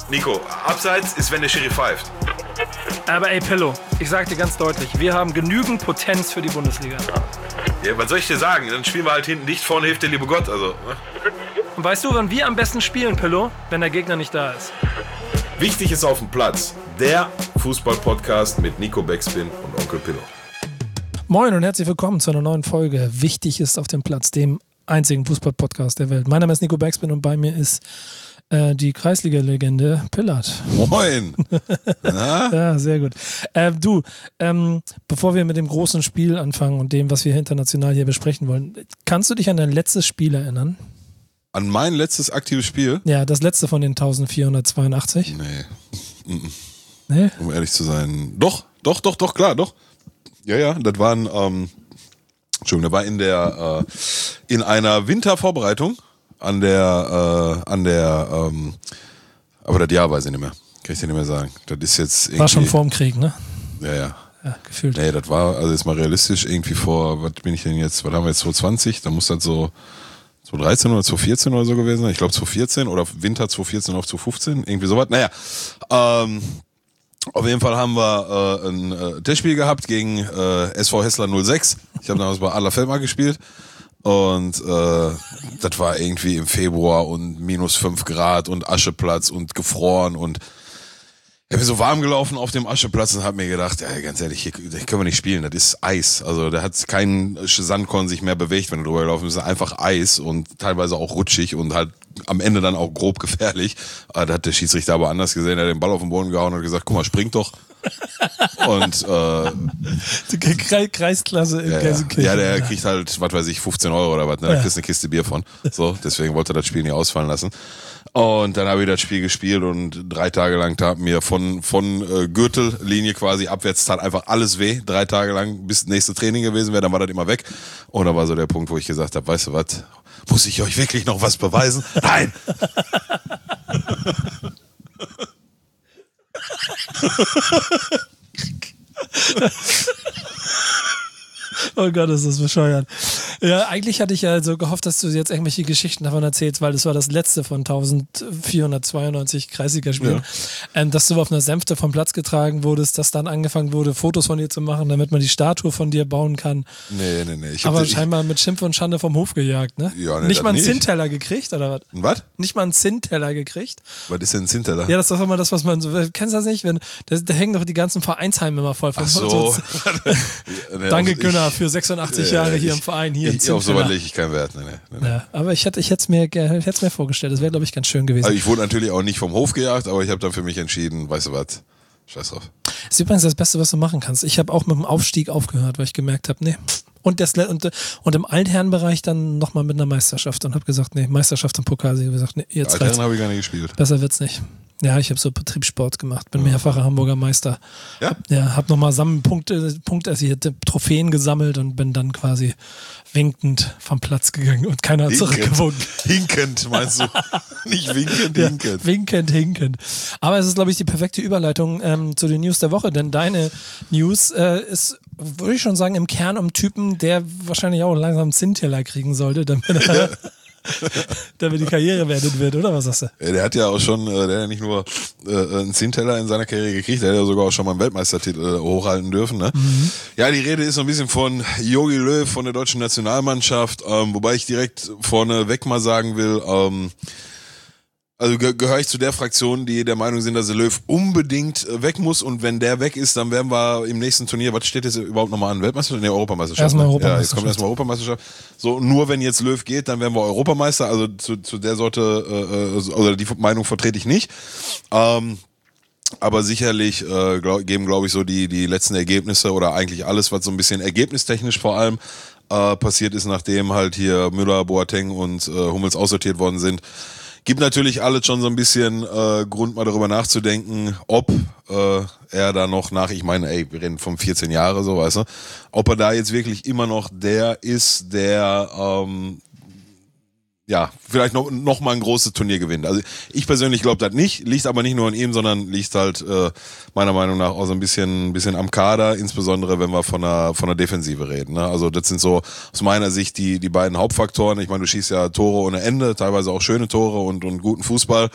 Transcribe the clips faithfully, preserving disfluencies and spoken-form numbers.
Nico, abseits ist, wenn der Schiri pfeift. Aber ey, Pillow, ich sag dir ganz deutlich, wir haben genügend Potenz für die Bundesliga. Ja, was soll ich dir sagen? Dann spielen wir halt hinten dicht, vorne hilft der liebe Gott. Also, ne? Und weißt du, wann wir am besten spielen, Pillow? Wenn der Gegner nicht da ist. Wichtig ist auf dem Platz. Der Fußball-Podcast mit Nico Backspin und Onkel Pillow. Moin und herzlich willkommen zu einer neuen Folge Wichtig ist auf dem Platz, dem einzigen Fußball-Podcast der Welt. Mein Name ist Nico Backspin und bei mir ist äh, die Kreisliga-Legende Pillard. Moin! Ja, sehr gut. Äh, du, ähm, bevor wir mit dem großen Spiel anfangen und dem, was wir international hier besprechen wollen, kannst du dich an dein letztes Spiel erinnern? An mein letztes aktives Spiel? Ja, das letzte von den eintausendvierhundertzweiundachtzig. Nee. Nee? Um ehrlich zu sein. Doch, doch, doch, doch, klar, doch. Ja, ja, das waren, ähm, Entschuldigung, da war in der, äh, in einer Wintervorbereitung an der, äh, an der, ähm, aber das Jahr weiß ich nicht mehr. Kann ich dir nicht mehr sagen. Das ist jetzt irgendwie. War schon vor dem Krieg, ne? Ja, ja. Ja, gefühlt. Nee, das war, also jetzt mal realistisch, irgendwie vor, was bin ich denn jetzt, was haben wir jetzt, zwanzig zwanzig? Da muss das so zwanzig dreizehn oder zwanzig vierzehn oder so gewesen sein. Ich glaube zwanzig vierzehn oder Winter zwanzig vierzehn auf zwanzig fünfzehn, irgendwie sowas. Naja, ähm, auf jeden Fall haben wir äh, ein äh, Testspiel gehabt gegen äh, S V Hessler null sechs. Ich habe damals bei Adler Feldmark gespielt und äh, das war irgendwie im Februar und minus fünf Grad und Ascheplatz und gefroren und ich bin so warm gelaufen auf dem Ascheplatz und habe mir gedacht, ja, ganz ehrlich, hier, hier können wir nicht spielen, das ist Eis. Also da hat kein Sandkorn sich mehr bewegt, wenn du drüber gelaufen bist. Das ist einfach Eis und teilweise auch rutschig und halt am Ende dann auch grob gefährlich. Da hat der Schiedsrichter aber anders gesehen, er hat den Ball auf den Boden gehauen und hat gesagt, guck mal, spring doch. Und äh, Kreisklasse in ja, Gelsenkirchen. Ja, der kriegt halt, was weiß ich, fünfzehn Euro oder was, ne? Da kriegst du eine Kiste Bier von. So, deswegen wollte er das Spiel nicht ausfallen lassen. Und dann habe ich das Spiel gespielt und drei Tage lang tat mir von von äh, Gürtellinie quasi abwärts tat einfach alles weh. Drei Tage lang, bis nächste Training gewesen wäre, dann war das immer weg. Und da war so der Punkt, wo ich gesagt habe, weißt du was, muss ich euch wirklich noch was beweisen? Nein! Oh Gott, ist das bescheuert. Ja, eigentlich hatte ich ja so gehofft, dass du jetzt irgendwelche Geschichten davon erzählst, weil das war das letzte von eintausendvierhundertzweiundneunzig Kreisligaspielen, ja. ähm, dass du auf einer Sänfte vom Platz getragen wurdest, dass dann angefangen wurde, Fotos von dir zu machen, damit man die Statue von dir bauen kann. Nee, nee, nee. Ich Aber den, scheinbar ich, mit Schimpf und Schande vom Hof gejagt, ne? Ja, nee, nicht mal einen nicht. Zinnteller gekriegt, oder was? Was? Nicht mal einen Zinnteller gekriegt. Was ist denn ein Zinnteller? Ja, das ist doch immer das, was man so, kennst du das nicht? Wenn, da, da hängen doch die ganzen Vereinsheime immer voll von. Ach so. so Danke, Günner, für sechsundachtzig ja, Jahre hier ich, im Verein. Hier ich, auf sowas lege ich keinen Wert. Nee, nee, nee. Ja, aber ich hätte ich es mir, mir vorgestellt. Das wäre, glaube ich, ganz schön gewesen. Also ich wurde natürlich auch nicht vom Hof gejagt, aber ich habe dann für mich entschieden, weißt du was, scheiß drauf. Das ist übrigens das Beste, was du machen kannst. Ich habe auch mit dem Aufstieg aufgehört, weil ich gemerkt habe, nee. Und, das, und, und im Altherrenbereich dann nochmal mit einer Meisterschaft und habe gesagt, nee, Meisterschaft und Pokal. Ich habe gesagt, nee, jetzt Altherren habe ich gar nicht gespielt. Besser wird's nicht. Ja, ich habe so Betriebssport gemacht, bin mehrfacher Hamburger Meister. Ja? Hab, ja, hab nochmal Punkte, Punkte, also ich hatte Trophäen gesammelt und bin dann quasi winkend vom Platz gegangen und keiner hat zurückgewunken. Hinkend, meinst du? Nicht winkend, ja, hinkend. Winkend, hinkend. Aber es ist, glaube ich, die perfekte Überleitung ähm, zu den News der Woche, denn deine News äh, ist, würde ich schon sagen, im Kern um Typen, der wahrscheinlich auch langsam einen Zinnteller kriegen sollte, damit er damit die Karriere werden wird, oder was sagst du? Ja, der hat ja auch schon, der hat ja nicht nur äh, einen Zehnteller in seiner Karriere gekriegt, der hat ja sogar auch schon mal einen Weltmeistertitel äh, hochhalten dürfen. Ne? Mhm. Ja, die Rede ist so ein bisschen von Jogi Löw, von der deutschen Nationalmannschaft, ähm, wobei ich direkt vorneweg mal sagen will, ähm, also ge- gehöre ich zu der Fraktion, die der Meinung sind, dass der Löw unbedingt äh, weg muss und wenn der weg ist, dann werden wir im nächsten Turnier, was steht jetzt überhaupt nochmal an? Weltmeisterschaft? Nee, Europameisterschaft. Erstmal Europameisterschaft. Ja, jetzt kommt erstmal Europameisterschaft. So, nur wenn jetzt Löw geht, dann werden wir Europameister, also zu, zu der Sorte, äh, oder die Meinung vertrete ich nicht. Ähm, aber sicherlich äh, glaub, geben, glaube ich, so die, die letzten Ergebnisse oder eigentlich alles, was so ein bisschen ergebnistechnisch vor allem äh, passiert ist, nachdem halt hier Müller, Boateng und äh, Hummels aussortiert worden sind. Gibt natürlich alles schon so ein bisschen äh, Grund, mal darüber nachzudenken, ob äh, er da noch nach, ich meine, ey, wir reden von vierzehn Jahren, so, weißt du, ob er da jetzt wirklich immer noch der ist, der ähm, ja, vielleicht noch, noch mal ein großes Turnier gewinnt. Also ich persönlich glaube das nicht, liegt aber nicht nur an ihm, sondern liegt halt äh, meiner Meinung nach auch so ein bisschen, ein bisschen am Kader, insbesondere wenn wir von der, von der Defensive reden. Ne? Also das sind so aus meiner Sicht die, die beiden Hauptfaktoren. Ich meine, du schießt ja Tore ohne Ende, teilweise auch schöne Tore und, und guten Fußball.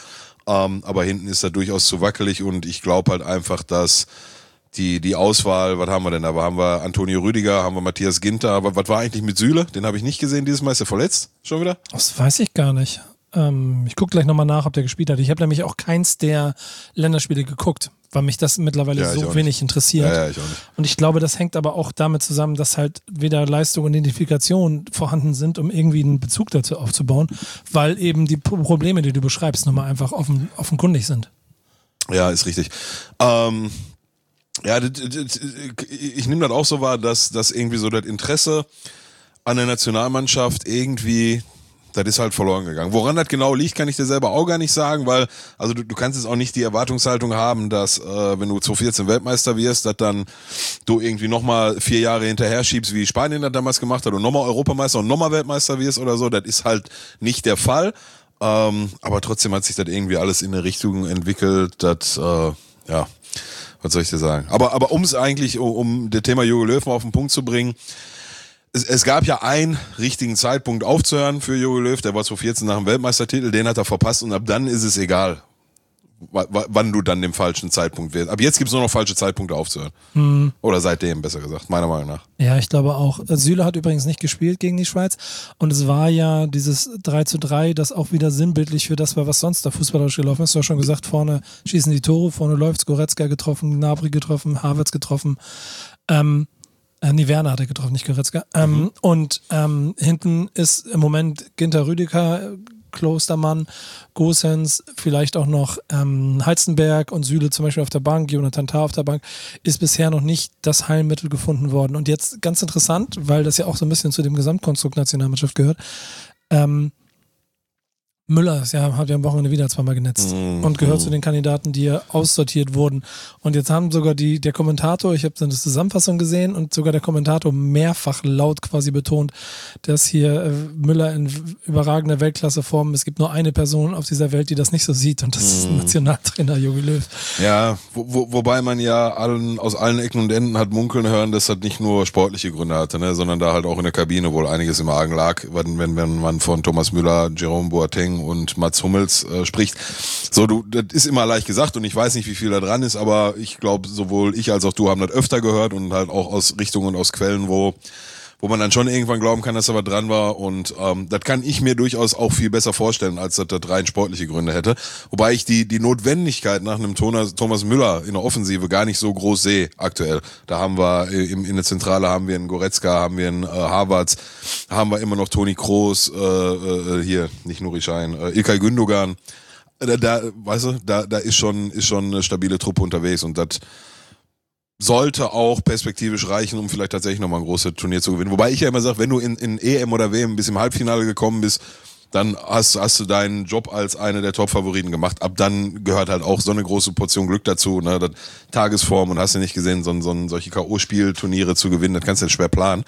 Ähm, aber hinten ist er durchaus zu wackelig und ich glaube halt einfach, dass die, die Auswahl, was haben wir denn da? Haben wir Antonio Rüdiger, haben wir Matthias Ginter, aber was war eigentlich mit Süle? Den habe ich nicht gesehen dieses Mal. Ist er verletzt schon wieder? Das weiß ich gar nicht. Ähm, ich gucke gleich nochmal nach, ob der gespielt hat. Ich habe nämlich auch keins der Länderspiele geguckt, weil mich das mittlerweile Ja, so wenig nicht. interessiert. Ja, ja, ich auch nicht. Und ich glaube, das hängt aber auch damit zusammen, dass halt weder Leistung und Identifikation vorhanden sind, um irgendwie einen Bezug dazu aufzubauen, weil eben die P- Probleme, die du beschreibst, nochmal einfach offen, offenkundig sind. Ja, ist richtig. Ähm, ja, d- d- d- ich nehme das auch so wahr, dass, dass irgendwie so das Interesse an der Nationalmannschaft irgendwie, das ist halt verloren gegangen. Woran das genau liegt, kann ich dir selber auch gar nicht sagen, weil, also du, du kannst jetzt auch nicht die Erwartungshaltung haben, dass, äh, wenn du zwanzig vierzehn Weltmeister wirst, dass dann du irgendwie nochmal vier Jahre hinterher schiebst, wie Spanien das damals gemacht hat und nochmal Europameister und nochmal Weltmeister wirst oder so. Das ist halt nicht der Fall. Ähm, aber trotzdem hat sich das irgendwie alles in eine Richtung entwickelt, dass, äh, ja, was soll ich dir sagen? Aber, aber um es eigentlich, um, um das Thema Jogi Löw mal auf den Punkt zu bringen, Es, es gab ja einen richtigen Zeitpunkt aufzuhören für Jogi Löw, der war zwanzig vierzehn nach dem Weltmeistertitel, den hat er verpasst und ab dann ist es egal, w- w- wann du dann den falschen Zeitpunkt wählst. Ab jetzt gibt es nur noch falsche Zeitpunkte aufzuhören. Hm. Oder seitdem, besser gesagt, meiner Meinung nach. Ja, ich glaube auch. Süle hat übrigens nicht gespielt gegen die Schweiz und es war ja dieses drei zu drei, das auch wieder sinnbildlich für das war, was sonst da fußballerisch gelaufen ist. Du hast schon gesagt, vorne schießen die Tore, vorne läuft's, Goretzka getroffen, Gnabry getroffen, Havertz getroffen. Ähm, Äh, nee, Werner hat er getroffen, nicht Goretzka. Ähm, mhm. Und ähm, hinten ist im Moment Ginter Rüdiger, Klostermann, Gosens, vielleicht auch noch ähm, Heizenberg und Süle zum Beispiel auf der Bank, Jonathan Tah auf der Bank, ist bisher noch nicht das Heilmittel gefunden worden. Und jetzt ganz interessant, weil das ja auch so ein bisschen zu dem Gesamtkonstrukt Nationalmannschaft gehört, ähm, Müller ist ja, hat ja am Wochenende wieder zweimal genetzt mm, und gehört mm. zu den Kandidaten, die ja aussortiert wurden. Und jetzt haben sogar die, der Kommentator, ich habe so eine Zusammenfassung gesehen und sogar der Kommentator mehrfach laut quasi betont, dass hier äh, Müller in w- überragender Weltklasseform, es gibt nur eine Person auf dieser Welt, die das nicht so sieht und das mm. ist Nationaltrainer Jogi Löw. Ja, wo, wo, wobei man ja allen, aus allen Ecken und Enden hat munkeln hören, dass das nicht nur sportliche Gründe hatte, ne, sondern da halt auch in der Kabine wohl einiges im Argen lag, wenn, wenn, wenn man von Thomas Müller, Jerome Boateng und Mats Hummels äh, spricht. So, du, das ist immer leicht gesagt und ich weiß nicht, wie viel da dran ist, aber ich glaube, sowohl ich als auch du haben das öfter gehört und halt auch aus Richtungen und aus Quellen, wo wo man dann schon irgendwann glauben kann, dass da was dran war und ähm, das kann ich mir durchaus auch viel besser vorstellen, als dass das rein sportliche Gründe hätte. Wobei ich die die Notwendigkeit nach einem Thomas, Thomas Müller in der Offensive gar nicht so groß sehe aktuell. Da haben wir in, in der Zentrale haben wir einen Goretzka, haben wir einen äh, Havertz, haben wir immer noch Toni Kroos, äh, äh, hier, nicht Nuri Sahin, äh, İlkay Gündogan. Da, da, weißt du, da, da ist schon ist schon eine stabile Truppe unterwegs und das sollte auch perspektivisch reichen, um vielleicht tatsächlich nochmal ein großes Turnier zu gewinnen. Wobei ich ja immer sage, wenn du in, in E M oder W M bis im Halbfinale gekommen bist, dann hast, hast du deinen Job als eine der Top-Favoriten gemacht. Ab dann gehört halt auch so eine große Portion Glück dazu, ne? Das Tagesform und hast du nicht gesehen, so, so solche K O-Spielturniere zu gewinnen, das kannst du jetzt schwer planen.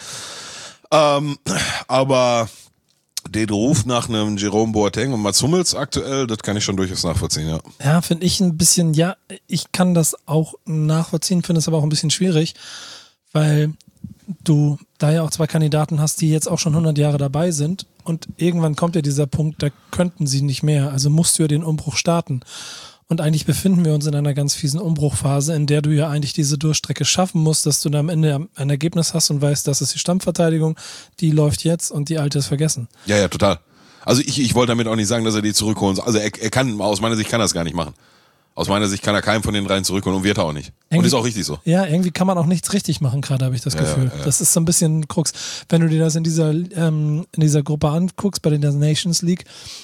Ähm, aber den Ruf nach einem Jerome Boateng und Mats Hummels aktuell, das kann ich schon durchaus nachvollziehen, ja. Ja, finde ich ein bisschen, ja, ich kann das auch nachvollziehen, finde es aber auch ein bisschen schwierig, weil du da ja auch zwei Kandidaten hast, die jetzt auch schon hundert Jahre dabei sind und irgendwann kommt ja dieser Punkt, da könnten sie nicht mehr, also musst du ja den Umbruch starten. Und eigentlich befinden wir uns in einer ganz fiesen Umbruchphase, in der du ja eigentlich diese Durchstrecke schaffen musst, dass du dann am Ende ein Ergebnis hast und weißt, das ist die Stammverteidigung, die läuft jetzt und die alte ist vergessen. Ja, ja, total. Also ich, ich wollte damit auch nicht sagen, dass er die zurückholen soll. Also er, er kann, aus meiner Sicht kann er das gar nicht machen. Aus meiner Sicht kann er keinen von den dreien zurückholen und wird er auch nicht. Irgendwie, und ist auch richtig so. Ja, irgendwie kann man auch nichts richtig machen gerade, habe ich das Ja, Gefühl. ja, ja. Das ist so ein bisschen Krux. Wenn du dir das in dieser, ähm, in dieser Gruppe anguckst, bei der Nations League,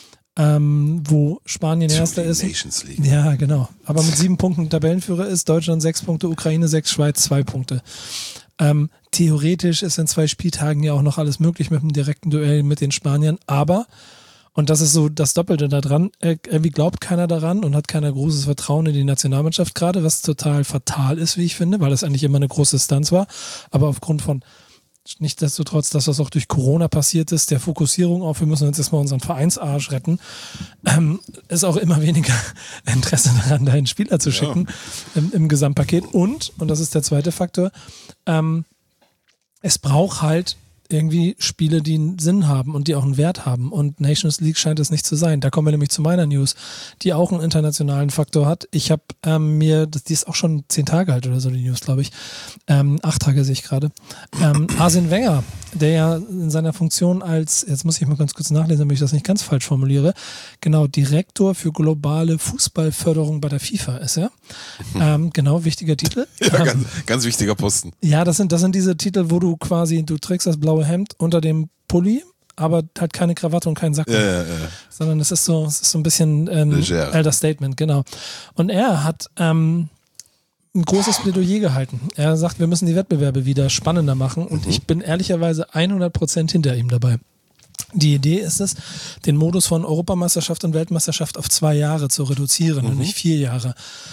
ähm, wo Spanien erster ist. Nations League. Ja, genau. Aber mit sieben Punkten Tabellenführer ist, Deutschland sechs Punkte, Ukraine sechs, Schweiz zwei Punkte. Ähm, theoretisch ist in zwei Spieltagen ja auch noch alles möglich mit einem direkten Duell mit den Spaniern, aber, und das ist so das Doppelte da dran, irgendwie glaubt keiner daran und hat keiner großes Vertrauen in die Nationalmannschaft gerade, was total fatal ist, wie ich finde, weil das eigentlich immer eine große Distanz war, aber aufgrund von nichtsdestotrotz, dass das auch durch Corona passiert ist, der Fokussierung auf, wir müssen uns erstmal unseren Vereinsarsch retten, ähm, ist auch immer weniger Interesse daran, da einen Spieler zu schicken ja. im, im Gesamtpaket. Und, und das ist der zweite Faktor, ähm, es braucht halt irgendwie Spiele, die einen Sinn haben und die auch einen Wert haben. Und Nations League scheint es nicht zu sein. Da kommen wir nämlich zu meiner News, die auch einen internationalen Faktor hat. Ich habe ähm, mir, die ist auch schon zehn Tage alt oder so, die News, glaube ich. Ähm, acht Tage sehe ich gerade. Ähm, Arsene Wenger, der ja in seiner Funktion als, jetzt muss ich mal ganz kurz nachlesen, damit ich das nicht ganz falsch formuliere, genau, Direktor für globale Fußballförderung bei der FIFA ist er. Mhm. Ähm, genau, wichtiger Titel. Ja, ähm, ganz, ganz wichtiger Posten. Ja, das sind, das sind diese Titel, wo du quasi, du trägst das blaue Hemd unter dem Pulli, aber halt keine Krawatte und keinen Sack. Ja, ja, ja. Sondern es ist so, es ist so ein bisschen ähm, Elder Statement, genau. Und er hat ähm, ein großes Plädoyer gehalten. Er sagt, wir müssen die Wettbewerbe wieder spannender machen und mhm. ich bin ehrlicherweise hundert Prozent hinter ihm dabei. Die Idee ist es, den Modus von Europameisterschaft und Weltmeisterschaft auf zwei Jahre zu reduzieren mhm. und nicht vier Jahre.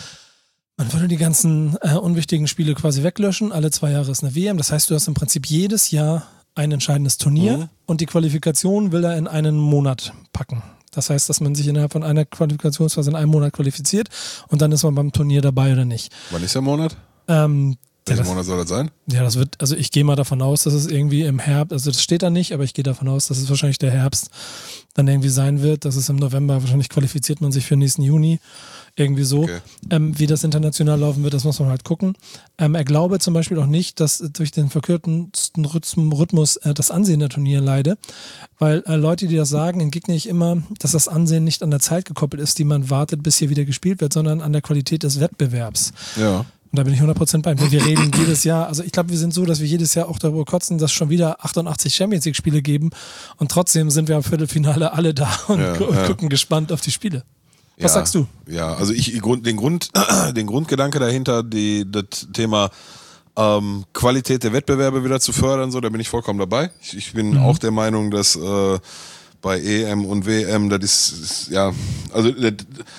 Man würde die ganzen äh, unwichtigen Spiele quasi weglöschen. Alle zwei Jahre ist eine W M. Das heißt, du hast im Prinzip jedes Jahr ein entscheidendes Turnier mhm. und die Qualifikation will er in einen Monat packen. Das heißt, dass man sich innerhalb von einer Qualifikationsphase in einem Monat qualifiziert und dann ist man beim Turnier dabei oder nicht. Wann ist der Monat? Ähm, Welcher ja, Monat soll das sein? Ja, das wird, also ich gehe mal davon aus, dass es irgendwie im Herbst, also das steht da nicht, aber ich gehe davon aus, dass es wahrscheinlich der Herbst dann irgendwie sein wird, dass es im November, wahrscheinlich qualifiziert man sich für nächsten Juni, irgendwie so. Okay. Ähm, wie das international laufen wird, das muss man halt gucken. Ähm, er glaube zum Beispiel auch nicht, dass durch den verkürzten Rhythmus äh, das Ansehen der Turniere leide, weil äh, Leute, die das sagen, entgegne ich immer, dass das Ansehen nicht an der Zeit gekoppelt ist, die man wartet, bis hier wieder gespielt wird, sondern an der Qualität des Wettbewerbs. Ja. Und da bin ich hundert Prozent bei ihm. Wir reden jedes Jahr, also ich glaube, wir sind so, dass wir jedes Jahr auch darüber kotzen, dass schon wieder achtundachtzig Champions League Spiele geben und trotzdem sind wir am Viertelfinale alle da und ja, gu- ja. gucken gespannt auf die Spiele. Was ja, sagst du? Ja, also ich den Grund, den Grundgedanke dahinter, die, das Thema ähm, Qualität der Wettbewerbe wieder zu fördern, so, da bin ich vollkommen dabei. Ich, ich bin mhm. auch der Meinung, dass äh, bei E M und W M, das ist, ist ja, also das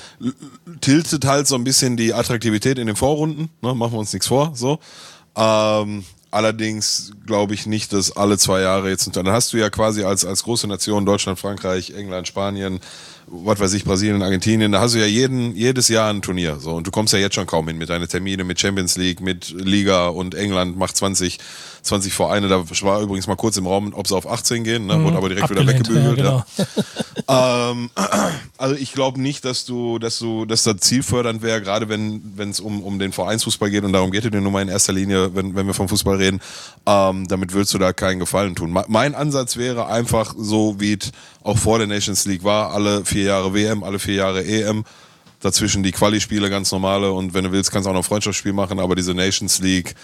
tiltet halt so ein bisschen die Attraktivität in den Vorrunden, ne, machen wir uns nichts vor, so. Ähm, allerdings glaube ich nicht, dass alle zwei Jahre jetzt, und dann hast du ja quasi als, als große Nation Deutschland, Frankreich, England, Spanien, was weiß ich, Brasilien, Argentinien, da hast du ja jeden, jedes Jahr ein Turnier, so. Und du kommst ja jetzt schon kaum hin mit deinen Termine, mit Champions League, mit Liga und England macht zwanzig, zwanzig Vereine, da war übrigens mal kurz im Raum, ob sie auf achtzehn gehen, ne, wurde aber direkt Abgelehnt, wieder weggebügelt, ja, genau. ja. ähm, also ich glaube nicht, dass du, dass du, dass das zielfördernd wäre, gerade wenn wenn es um um den Vereinsfußball geht, und darum geht es dir nun mal in erster Linie, wenn wenn wir vom Fußball reden, ähm, damit würdest du da keinen Gefallen tun. Mein Ansatz wäre einfach so, wie es auch vor der Nations League war, alle vier Jahre W M, alle vier Jahre E M, dazwischen die Quali-Spiele ganz normale, und wenn du willst, kannst du auch noch ein Freundschaftsspiel machen, aber diese Nations League,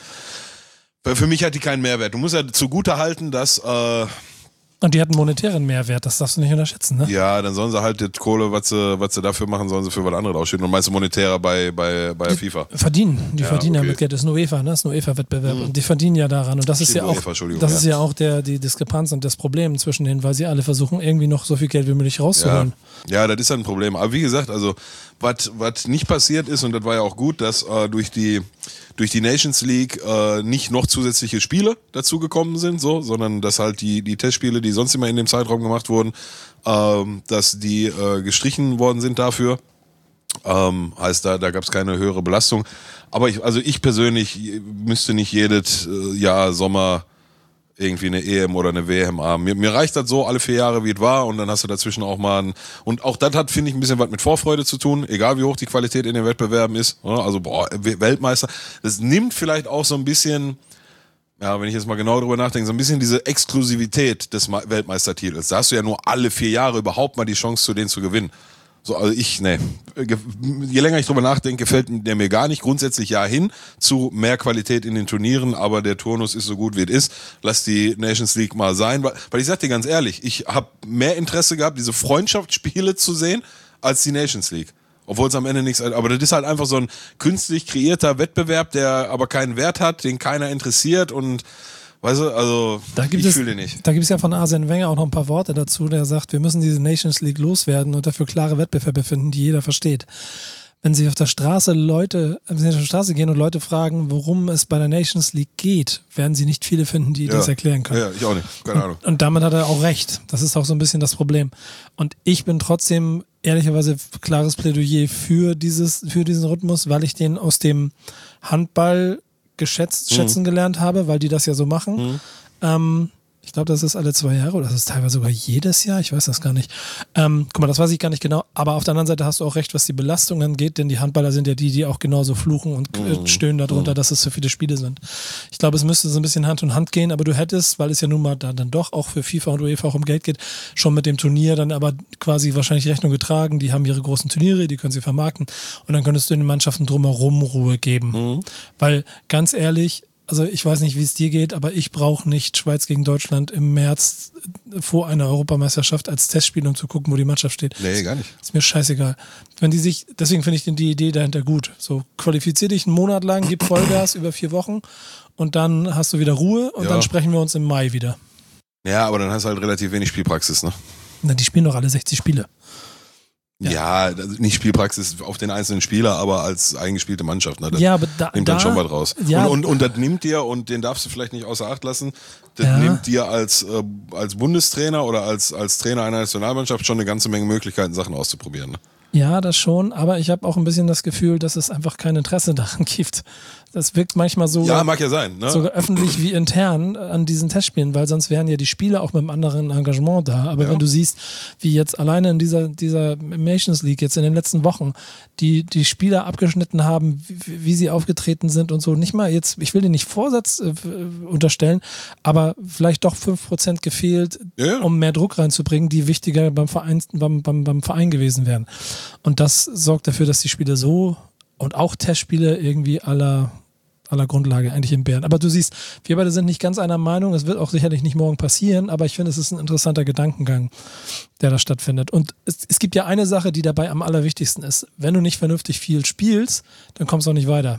für mich hat die keinen Mehrwert. Du musst ja zugute halten, dass äh, Und die hat einen monetären Mehrwert, das darfst du nicht unterschätzen, ne? ja, dann sollen sie halt die Kohle, was sie, was sie dafür machen, sollen sie für was anderes ausschütten. Und meinst du monetärer bei, bei, bei der die FIFA? Verdienen, die Ja, verdienen ja okay. mit Geld, das ist ein UEFA, ne? Das ist ein UEFA-Wettbewerb Mhm. und die verdienen ja daran und das ist Stimmt, ja auch, UEFA, Entschuldigung, das ja. ist ja auch der, die Diskrepanz und das Problem zwischen denen, weil sie alle versuchen, irgendwie noch so viel Geld wie möglich rauszuholen. Ja, ja, das ist ein Problem. Aber wie gesagt, also was was nicht passiert ist, und das war ja auch gut, dass äh, durch die durch die Nations League äh, nicht noch zusätzliche Spiele dazugekommen sind, so, sondern dass halt die die Testspiele, die sonst immer in dem Zeitraum gemacht wurden, ähm, dass die äh, gestrichen worden sind dafür. Ähm, heißt, da da gab es keine höhere Belastung. Aber ich, also ich persönlich müsste nicht jedes äh, Jahr Sommer irgendwie eine E M oder eine W M haben. Mir, mir reicht das so alle vier Jahre, wie es war, und dann hast du dazwischen auch mal ein, und auch das hat, finde ich, ein bisschen was mit Vorfreude zu tun, egal wie hoch die Qualität in den Wettbewerben ist. Also, boah, Weltmeister, das nimmt vielleicht auch so ein bisschen, ja, wenn ich jetzt mal genau drüber nachdenke, so ein bisschen diese Exklusivität des Weltmeistertitels. Da hast du ja nur alle vier Jahre überhaupt mal die Chance, zu denen zu gewinnen. So, also ich, ne, je länger ich drüber nachdenke, gefällt der mir gar nicht. Grundsätzlich ja hin zu mehr Qualität in den Turnieren, aber der Turnus ist so gut, wie es ist. Lass die Nations League mal sein, weil, weil ich sag dir ganz ehrlich, ich habe mehr Interesse gehabt, diese Freundschaftsspiele zu sehen, als die Nations League. Obwohl es am Ende nichts, aber das ist halt einfach so ein künstlich kreierter Wettbewerb, der aber keinen Wert hat, den keiner interessiert, und weißt du, also Da gibt ich es, fühle den nicht. Da gibt es ja von Arsene Wenger auch noch ein paar Worte dazu, der sagt, wir müssen diese Nations League loswerden und dafür klare Wettbewerbe finden, die jeder versteht. Wenn sie auf der Straße Leute, wenn sie auf der Straße gehen und Leute fragen, worum es bei der Nations League geht, werden sie nicht viele finden, die Ja. das erklären können. Ja, ich auch nicht, keine Ahnung. Und, und damit hat er auch recht. Das ist auch so ein bisschen das Problem. Und ich bin trotzdem ehrlicherweise klares Plädoyer für dieses, für diesen Rhythmus, weil ich den aus dem Handball geschätzt, schätzen Mhm. gelernt habe, weil die das ja so machen. Mhm. Ähm, Ich glaube, das ist alle zwei Jahre oder das ist teilweise sogar jedes Jahr. Ich weiß das gar nicht. Ähm, guck mal, das weiß ich gar nicht genau. Aber auf der anderen Seite hast du auch recht, was die Belastung angeht, denn die Handballer sind ja die, die auch genauso fluchen und äh, stöhnen darunter, dass es so viele Spiele sind. Ich glaube, es müsste so ein bisschen Hand in Hand gehen, aber du hättest, weil es ja nun mal da dann doch auch für FIFA und UEFA auch um Geld geht, schon mit dem Turnier dann aber quasi wahrscheinlich Rechnung getragen. Die haben ihre großen Turniere, die können sie vermarkten und dann könntest du den Mannschaften drumherum Ruhe geben. Mhm. Weil, ganz ehrlich, also ich weiß nicht, wie es dir geht, aber ich brauche nicht Schweiz gegen Deutschland im März vor einer Europameisterschaft als Testspiel, um zu gucken, wo die Mannschaft steht. Nee, gar nicht. Ist mir scheißegal. Wenn die sich, deswegen finde ich die Idee dahinter gut. So, qualifizier dich einen Monat lang, gib Vollgas über vier Wochen und dann hast du wieder Ruhe und ja. dann sprechen wir uns im Mai wieder. Ja, aber dann hast du halt relativ wenig Spielpraxis, ne? Na, die spielen doch alle sechzig Spiele. Ja, ja, nicht Spielpraxis auf den einzelnen Spieler, aber als eingespielte Mannschaft. Ne? Das ja, aber da, nimmt da, dann schon was raus. Ja, und, und, und das nimmt dir, und den darfst du vielleicht nicht außer Acht lassen, das ja. nimmt dir als, äh, als Bundestrainer oder als, als Trainer einer Nationalmannschaft schon eine ganze Menge Möglichkeiten, Sachen auszuprobieren. Ne? Ja, das schon, aber ich habe auch ein bisschen das Gefühl, dass es einfach kein Interesse daran gibt. Das wirkt manchmal so ja, mag ja sein, ne? sogar öffentlich wie intern an diesen Testspielen, weil sonst wären ja die Spieler auch mit einem anderen Engagement da. Aber ja. wenn du siehst, wie jetzt alleine in dieser, dieser Nations League jetzt in den letzten Wochen die, die Spieler abgeschnitten haben, wie, wie sie aufgetreten sind und so, nicht mal jetzt, ich will dir nicht Vorsatz äh, unterstellen, aber vielleicht doch fünf Prozent gefehlt, ja. um mehr Druck reinzubringen, die wichtiger beim Verein, beim, beim, beim Verein gewesen wären. Und das sorgt dafür, dass die Spiele so und auch Testspiele irgendwie aller, aller Grundlage eigentlich in Bern. Aber du siehst, wir beide sind nicht ganz einer Meinung. Es wird auch sicherlich nicht morgen passieren, aber ich finde, es ist ein interessanter Gedankengang, der da stattfindet. Und es, es gibt ja eine Sache, die dabei am allerwichtigsten ist. Wenn du nicht vernünftig viel spielst, dann kommst du auch nicht weiter.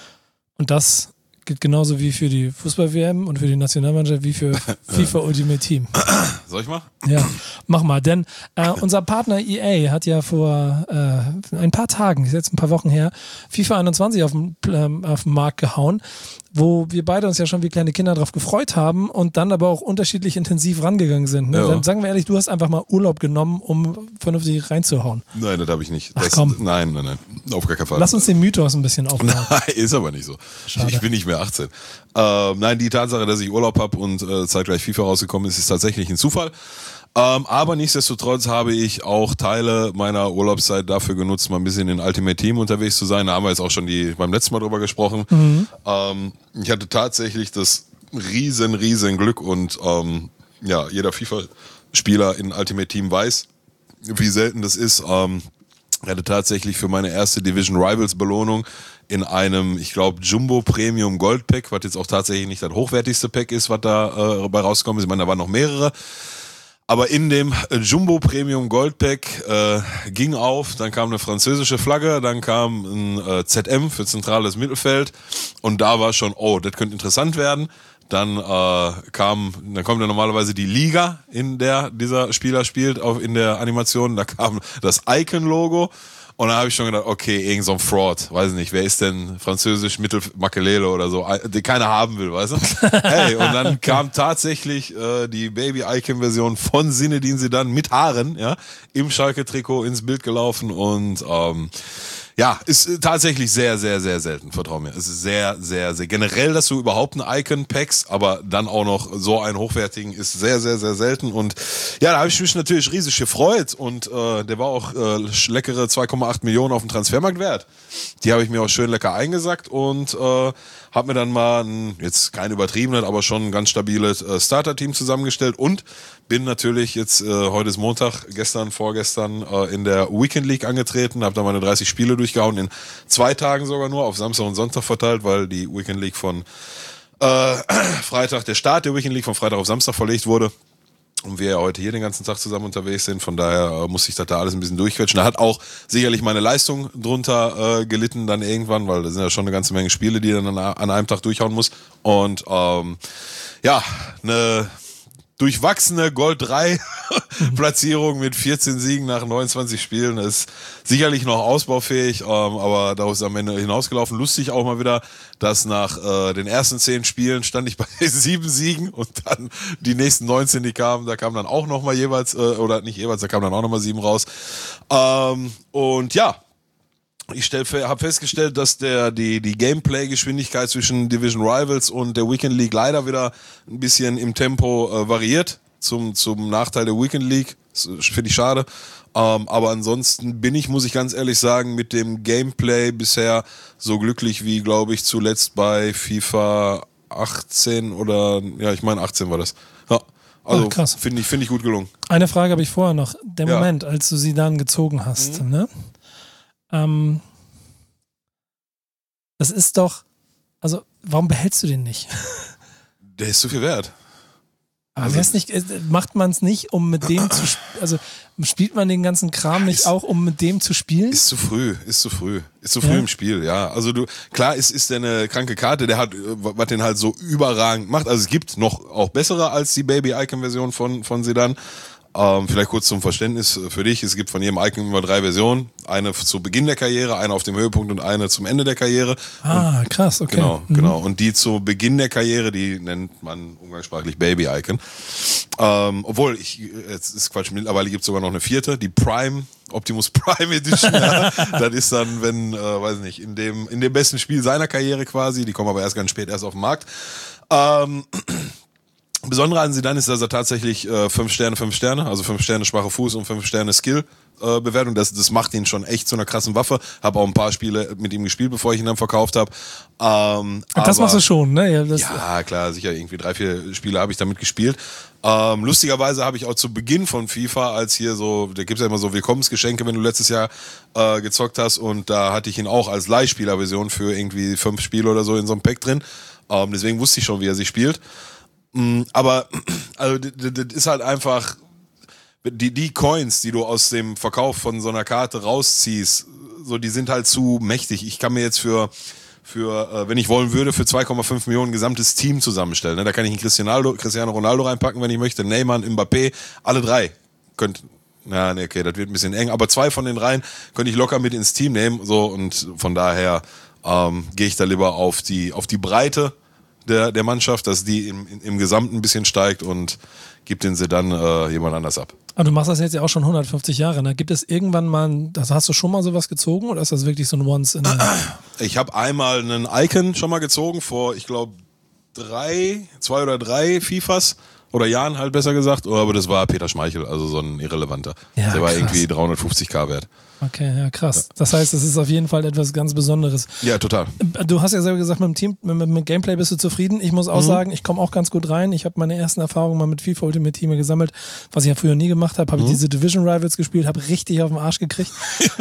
Und das gilt genauso wie für die Fußball-W M und für die Nationalmannschaft wie für FIFA Ultimate Team. Soll ich mal? Ja, mach mal. Denn äh, unser Partner E A hat ja vor äh, ein paar Tagen, ist jetzt ein paar Wochen her, FIFA einundzwanzig auf den, ähm, auf den Markt gehauen, wo wir beide uns ja schon wie kleine Kinder drauf gefreut haben und dann aber auch unterschiedlich intensiv rangegangen sind. Ne? Ja. Dann sagen wir ehrlich, du hast einfach mal Urlaub genommen, um vernünftig reinzuhauen. Nein, das habe ich nicht. Ach, das, komm. Nein, nein, nein. Auf gar keinen Fall. Lass uns den Mythos ein bisschen aufbauen. Nein, ist aber nicht so. Schade. Ich bin nicht mehr achtzehn. Ähm, nein, die Tatsache, dass ich Urlaub habe und äh, zeitgleich FIFA rausgekommen ist, ist tatsächlich ein Zufall. Ähm, aber nichtsdestotrotz habe ich auch Teile meiner Urlaubszeit dafür genutzt, mal ein bisschen in Ultimate Team unterwegs zu sein. Da haben wir jetzt auch schon die beim letzten Mal drüber gesprochen. Mhm. Ähm, ich hatte tatsächlich das riesen, riesen Glück und ähm, ja, jeder FIFA-Spieler in Ultimate Team weiß, wie selten das ist. Ähm, ich hatte tatsächlich für meine erste Division Rivals Belohnung in einem, ich glaube, Jumbo Premium Gold Pack, was jetzt auch tatsächlich nicht das hochwertigste Pack ist, was da äh, bei rausgekommen ist. Ich meine, da waren noch mehrere. Aber in dem Jumbo Premium Gold Pack äh, ging auf, dann kam eine französische Flagge, dann kam ein äh, Z M für zentrales Mittelfeld und da war schon, oh, das könnte interessant werden. Dann äh, kam, dann kommt ja normalerweise die Liga, in der dieser Spieler spielt, auf, in der Animation. Da kam das Icon-Logo. Und dann habe ich schon gedacht, okay, irgend so ein Fraud, weiß nicht, wer ist denn französisch Mittel Makelele oder so, die keiner haben will, weißt du? Hey, und dann kam tatsächlich äh, die Baby-Icon-Version von Zinedine Zidane mit Haaren, ja, im Schalke-Trikot ins Bild gelaufen und ähm, ja, ist tatsächlich sehr, sehr, sehr selten, vertrau mir. Es ist sehr, sehr, sehr, generell, dass du überhaupt einen Icon packst, aber dann auch noch so einen hochwertigen, ist sehr, sehr, sehr selten und ja, da habe ich mich natürlich riesig gefreut und äh, der war auch äh, leckere zwei Komma acht Millionen auf dem Transfermarkt wert. Die habe ich mir auch schön lecker eingesackt und äh, habe mir dann mal ein, jetzt kein übertriebenes, aber schon ein ganz stabiles äh, Starter-Team zusammengestellt und bin natürlich jetzt, äh, heute ist Montag, gestern, vorgestern äh, in der Weekend League angetreten, habe da meine dreißig Spiele durchgehauen, in zwei Tagen sogar nur, auf Samstag und Sonntag verteilt, weil die Weekend League von äh, Freitag, der Start der Weekend League von Freitag auf Samstag verlegt wurde. Und wir ja heute hier den ganzen Tag zusammen unterwegs sind, von daher äh, muss ich das da alles ein bisschen durchquetschen. Da hat auch sicherlich meine Leistung drunter äh, gelitten dann irgendwann, weil da sind ja schon eine ganze Menge Spiele, die dann an, an einem Tag durchhauen muss. Und ähm, ja, eine durchwachsene Gold drei Platzierung mit vierzehn Siegen nach neunundzwanzig Spielen ist sicherlich noch ausbaufähig, ähm, aber daraus ist am Ende hinausgelaufen. Lustig auch mal wieder, dass nach äh, den ersten zehn Spielen stand ich bei sieben Siegen und dann die nächsten neunzehn, die kamen, da kamen dann auch nochmal jeweils, äh, oder nicht jeweils, da kamen dann auch nochmal sieben raus. Ähm, und ja, Ich habe festgestellt, dass der die die Gameplay-Geschwindigkeit zwischen Division Rivals und der Weekend League leider wieder ein bisschen im Tempo äh, variiert, zum zum Nachteil der Weekend League. Finde ich schade. Ähm, aber ansonsten bin ich, muss ich ganz ehrlich sagen, mit dem Gameplay bisher so glücklich wie, glaube ich, zuletzt bei FIFA achtzehn oder, ja, ich meine achtzehn war das. Ja, also finde ich, finde ich gut gelungen. Eine Frage habe ich vorher noch. Der ja. Moment, als du sie dann gezogen hast, mhm. ne? Ähm, das ist doch, also warum behältst du den nicht? Der ist zu viel wert. Aber also, nicht, macht man es nicht, um mit dem zu spielen? Also spielt man den ganzen Kram nicht ist, auch, um mit dem zu spielen? Ist zu früh, ist zu früh. Ist zu früh ja. im Spiel, ja. Also du, klar ist, ist der eine kranke Karte, der hat, was den halt so überragend macht. Also es gibt noch auch bessere als die Baby-Icon-Version von, von Sedan. Ähm, vielleicht kurz zum Verständnis für dich. Es gibt von jedem Icon immer drei Versionen. Eine zu Beginn der Karriere, eine auf dem Höhepunkt und eine zum Ende der Karriere. Ah, und, krass, okay. Genau, mhm. genau. Und die zu Beginn der Karriere, die nennt man umgangssprachlich Baby-Icon. Ähm, obwohl, ich, jetzt ist Quatsch, mittlerweile gibt es sogar noch eine vierte, die Prime, Optimus Prime Edition. Ja. Das ist dann, wenn, äh, weiß nicht, in dem, in dem besten Spiel seiner Karriere quasi, die kommen aber erst ganz spät erst auf den Markt. Ähm, Besondere an Sedan ist, dass er tatsächlich äh, fünf Sterne, fünf Sterne, also fünf Sterne schwache Fuß und fünf Sterne Skill äh, Bewertung. Das, das macht ihn schon echt zu einer krassen Waffe. Habe auch ein paar Spiele mit ihm gespielt, bevor ich ihn dann verkauft habe. Ähm, das machst du schon, ne? Ja, das ja, klar, sicher. Irgendwie drei, vier Spiele habe ich damit gespielt. Ähm, lustigerweise habe ich auch zu Beginn von FIFA, als hier so, da gibt's ja immer so Willkommensgeschenke, wenn du letztes Jahr äh, gezockt hast, und da hatte ich ihn auch als Leihspielerversion für irgendwie fünf Spiele oder so in so einem Pack drin. Ähm, deswegen wusste ich schon, wie er sich spielt. Aber also das ist halt einfach die die Coins, die du aus dem Verkauf von so einer Karte rausziehst, so die sind halt zu mächtig. Ich kann mir jetzt für für wenn ich wollen würde für zwei Komma fünf Millionen ein gesamtes Team zusammenstellen. Da kann ich einen Cristiano Cristiano Ronaldo reinpacken, wenn ich möchte, Neymar, Mbappé, alle drei. Könnt ja, nee, okay, das wird ein bisschen eng, aber zwei von den dreien könnte ich locker mit ins Team nehmen, so, und von daher ähm, gehe ich da lieber auf die auf die Breite der der Mannschaft, dass die im, im Gesamten ein bisschen steigt, und gibt den Sedan äh, jemand anders ab. Aber du machst das jetzt ja auch schon hundertfünfzig Jahre, ne? Gibt es irgendwann mal, ein, das hast du schon mal sowas gezogen, oder ist das wirklich so ein Once in a... Ich habe einmal einen Icon schon mal gezogen, vor, ich glaube, drei, zwei oder drei FIFAs, oder Jahren halt besser gesagt, aber das war Peter Schmeichel, also so ein irrelevanter. Ja, der war krass. Irgendwie dreihundertfünfzig K wert. Okay, ja, krass. Das heißt, es ist auf jeden Fall etwas ganz Besonderes. Ja, total. Du hast ja selber gesagt, mit dem Team, mit, mit dem Gameplay bist du zufrieden. Ich muss auch mhm. sagen, ich komme auch ganz gut rein. Ich habe meine ersten Erfahrungen mal mit FIFA Ultimate Team gesammelt, was ich ja früher nie gemacht habe. Habe mhm. ich diese Division Rivals gespielt, habe richtig auf den Arsch gekriegt.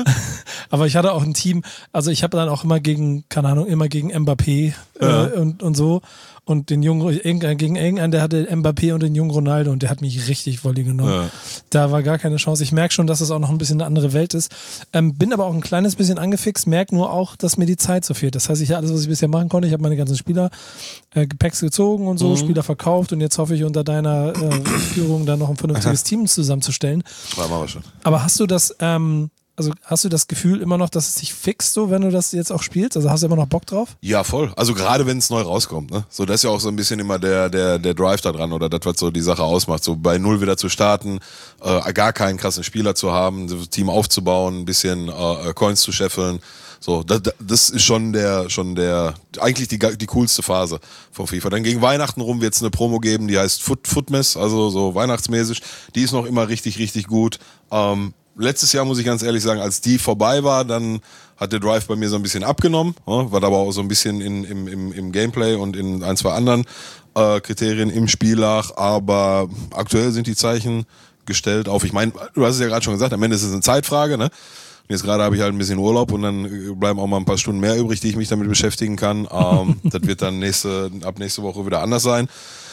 Aber ich hatte auch ein Team, also ich habe dann auch immer gegen, keine Ahnung, immer gegen Mbappé ja. äh, und, und so. Und den jungen, gegen irgendeinen, der hatte Mbappé und den jungen Ronaldo, und der hat mich richtig voll genommen. Ja. Da war gar keine Chance. Ich merke schon, dass es auch noch ein bisschen eine andere Welt ist. Ähm, bin aber auch ein kleines bisschen angefixt, merke nur auch, dass mir die Zeit so fehlt. Das heißt, ich habe alles, was ich bisher machen konnte, ich habe meine ganzen Spieler äh, Gepäcks gezogen und so, mhm. Spieler verkauft, und jetzt hoffe ich, unter deiner äh, Führung dann noch ein vernünftiges Team zusammenzustellen. Ja, machen wir schon. Aber hast du das, ähm, also hast du das Gefühl immer noch, dass es dich fixt, so, wenn du das jetzt auch spielst? Also hast du immer noch Bock drauf? Ja, voll. Also gerade wenn es neu rauskommt, ne? So, das ist ja auch so ein bisschen immer der, der, der Drive da dran, oder das, was so die Sache ausmacht. So bei Null wieder zu starten, äh, gar keinen krassen Spieler zu haben, das Team aufzubauen, ein bisschen äh, Coins zu scheffeln. So, das, das ist schon der, schon der, eigentlich die, die coolste Phase von FIFA. Dann gegen Weihnachten rum wird es eine Promo geben, die heißt Foot, Footmess, also so weihnachtsmäßig. Die ist noch immer richtig, richtig gut. Ähm, Letztes Jahr, muss ich ganz ehrlich sagen, als die vorbei war, dann hat der Drive bei mir so ein bisschen abgenommen, war aber auch so ein bisschen in, im, im, im Gameplay und in ein, zwei anderen äh, Kriterien im Spiel lag, aber aktuell sind die Zeichen gestellt auf, ich meine, du hast es ja gerade schon gesagt, am Ende ist es eine Zeitfrage, ne? Und jetzt gerade habe ich halt ein bisschen Urlaub, und dann bleiben auch mal ein paar Stunden mehr übrig, die ich mich damit beschäftigen kann. Ähm, das wird dann nächste, ab nächste Woche wieder anders sein.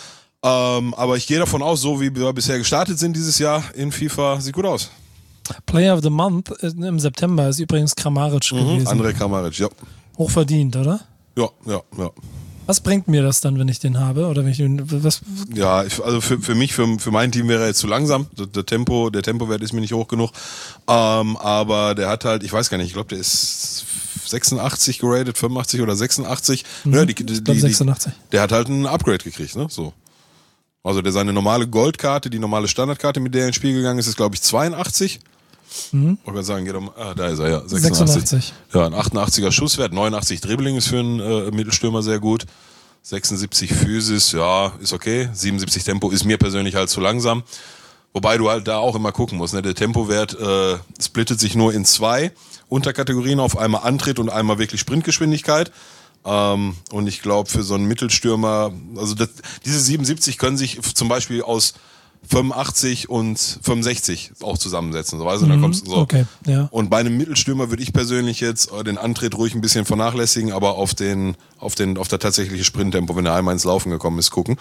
Ähm, aber ich gehe davon aus, so wie wir bisher gestartet sind dieses Jahr in FIFA, sieht gut aus. Player of the Month im September ist übrigens Kramaric mhm, gewesen. Andrej Kramaric, ja. Hochverdient, oder? Ja, ja, ja. Was bringt mir das dann, wenn ich den habe? Oder wenn ich den, was? Ja, ich, also für, für mich, für, für mein Team wäre er jetzt zu langsam. Der, der Tempo, der Tempowert ist mir nicht hoch genug. Ähm, aber der hat halt, ich weiß gar nicht, ich glaube, der ist sechsundachtzig geratet, fünfundachtzig oder sechsundachtzig. Mhm, ja, die, die, die, die, sechsundachtzig. Der hat halt ein Upgrade gekriegt, ne? So. Also der seine normale Goldkarte, die normale Standardkarte, mit der er ins Spiel gegangen ist, ist glaube ich zweiundachtzig. Mhm. Ich wollte sagen, geht um, ah, da ist er, ja, sechsundachtzig. sechsundachtzig. Ja, ein achtundachtziger Schusswert, neunundachtzig Dribbling ist für einen äh, Mittelstürmer sehr gut. sechsundsiebzig Physis, ja, ist okay. siebenundsiebzig Tempo ist mir persönlich halt zu langsam. Wobei du halt da auch immer gucken musst, ne? Der Tempowert äh, splittet sich nur in zwei Unterkategorien auf, einmal Antritt und einmal wirklich Sprintgeschwindigkeit. Ähm, und ich glaube, für so einen Mittelstürmer, also das, diese siebenundsiebzig können sich zum Beispiel aus fünfundachtzig und fünfundsechzig auch zusammensetzen. So, weißt du? Mhm, Dann kommst du so. Okay, ja. Und bei einem Mittelstürmer würde ich persönlich jetzt den Antritt ruhig ein bisschen vernachlässigen, aber auf den, auf den, auf der tatsächliche Sprinttempo, wenn er einmal ins Laufen gekommen ist, gucken.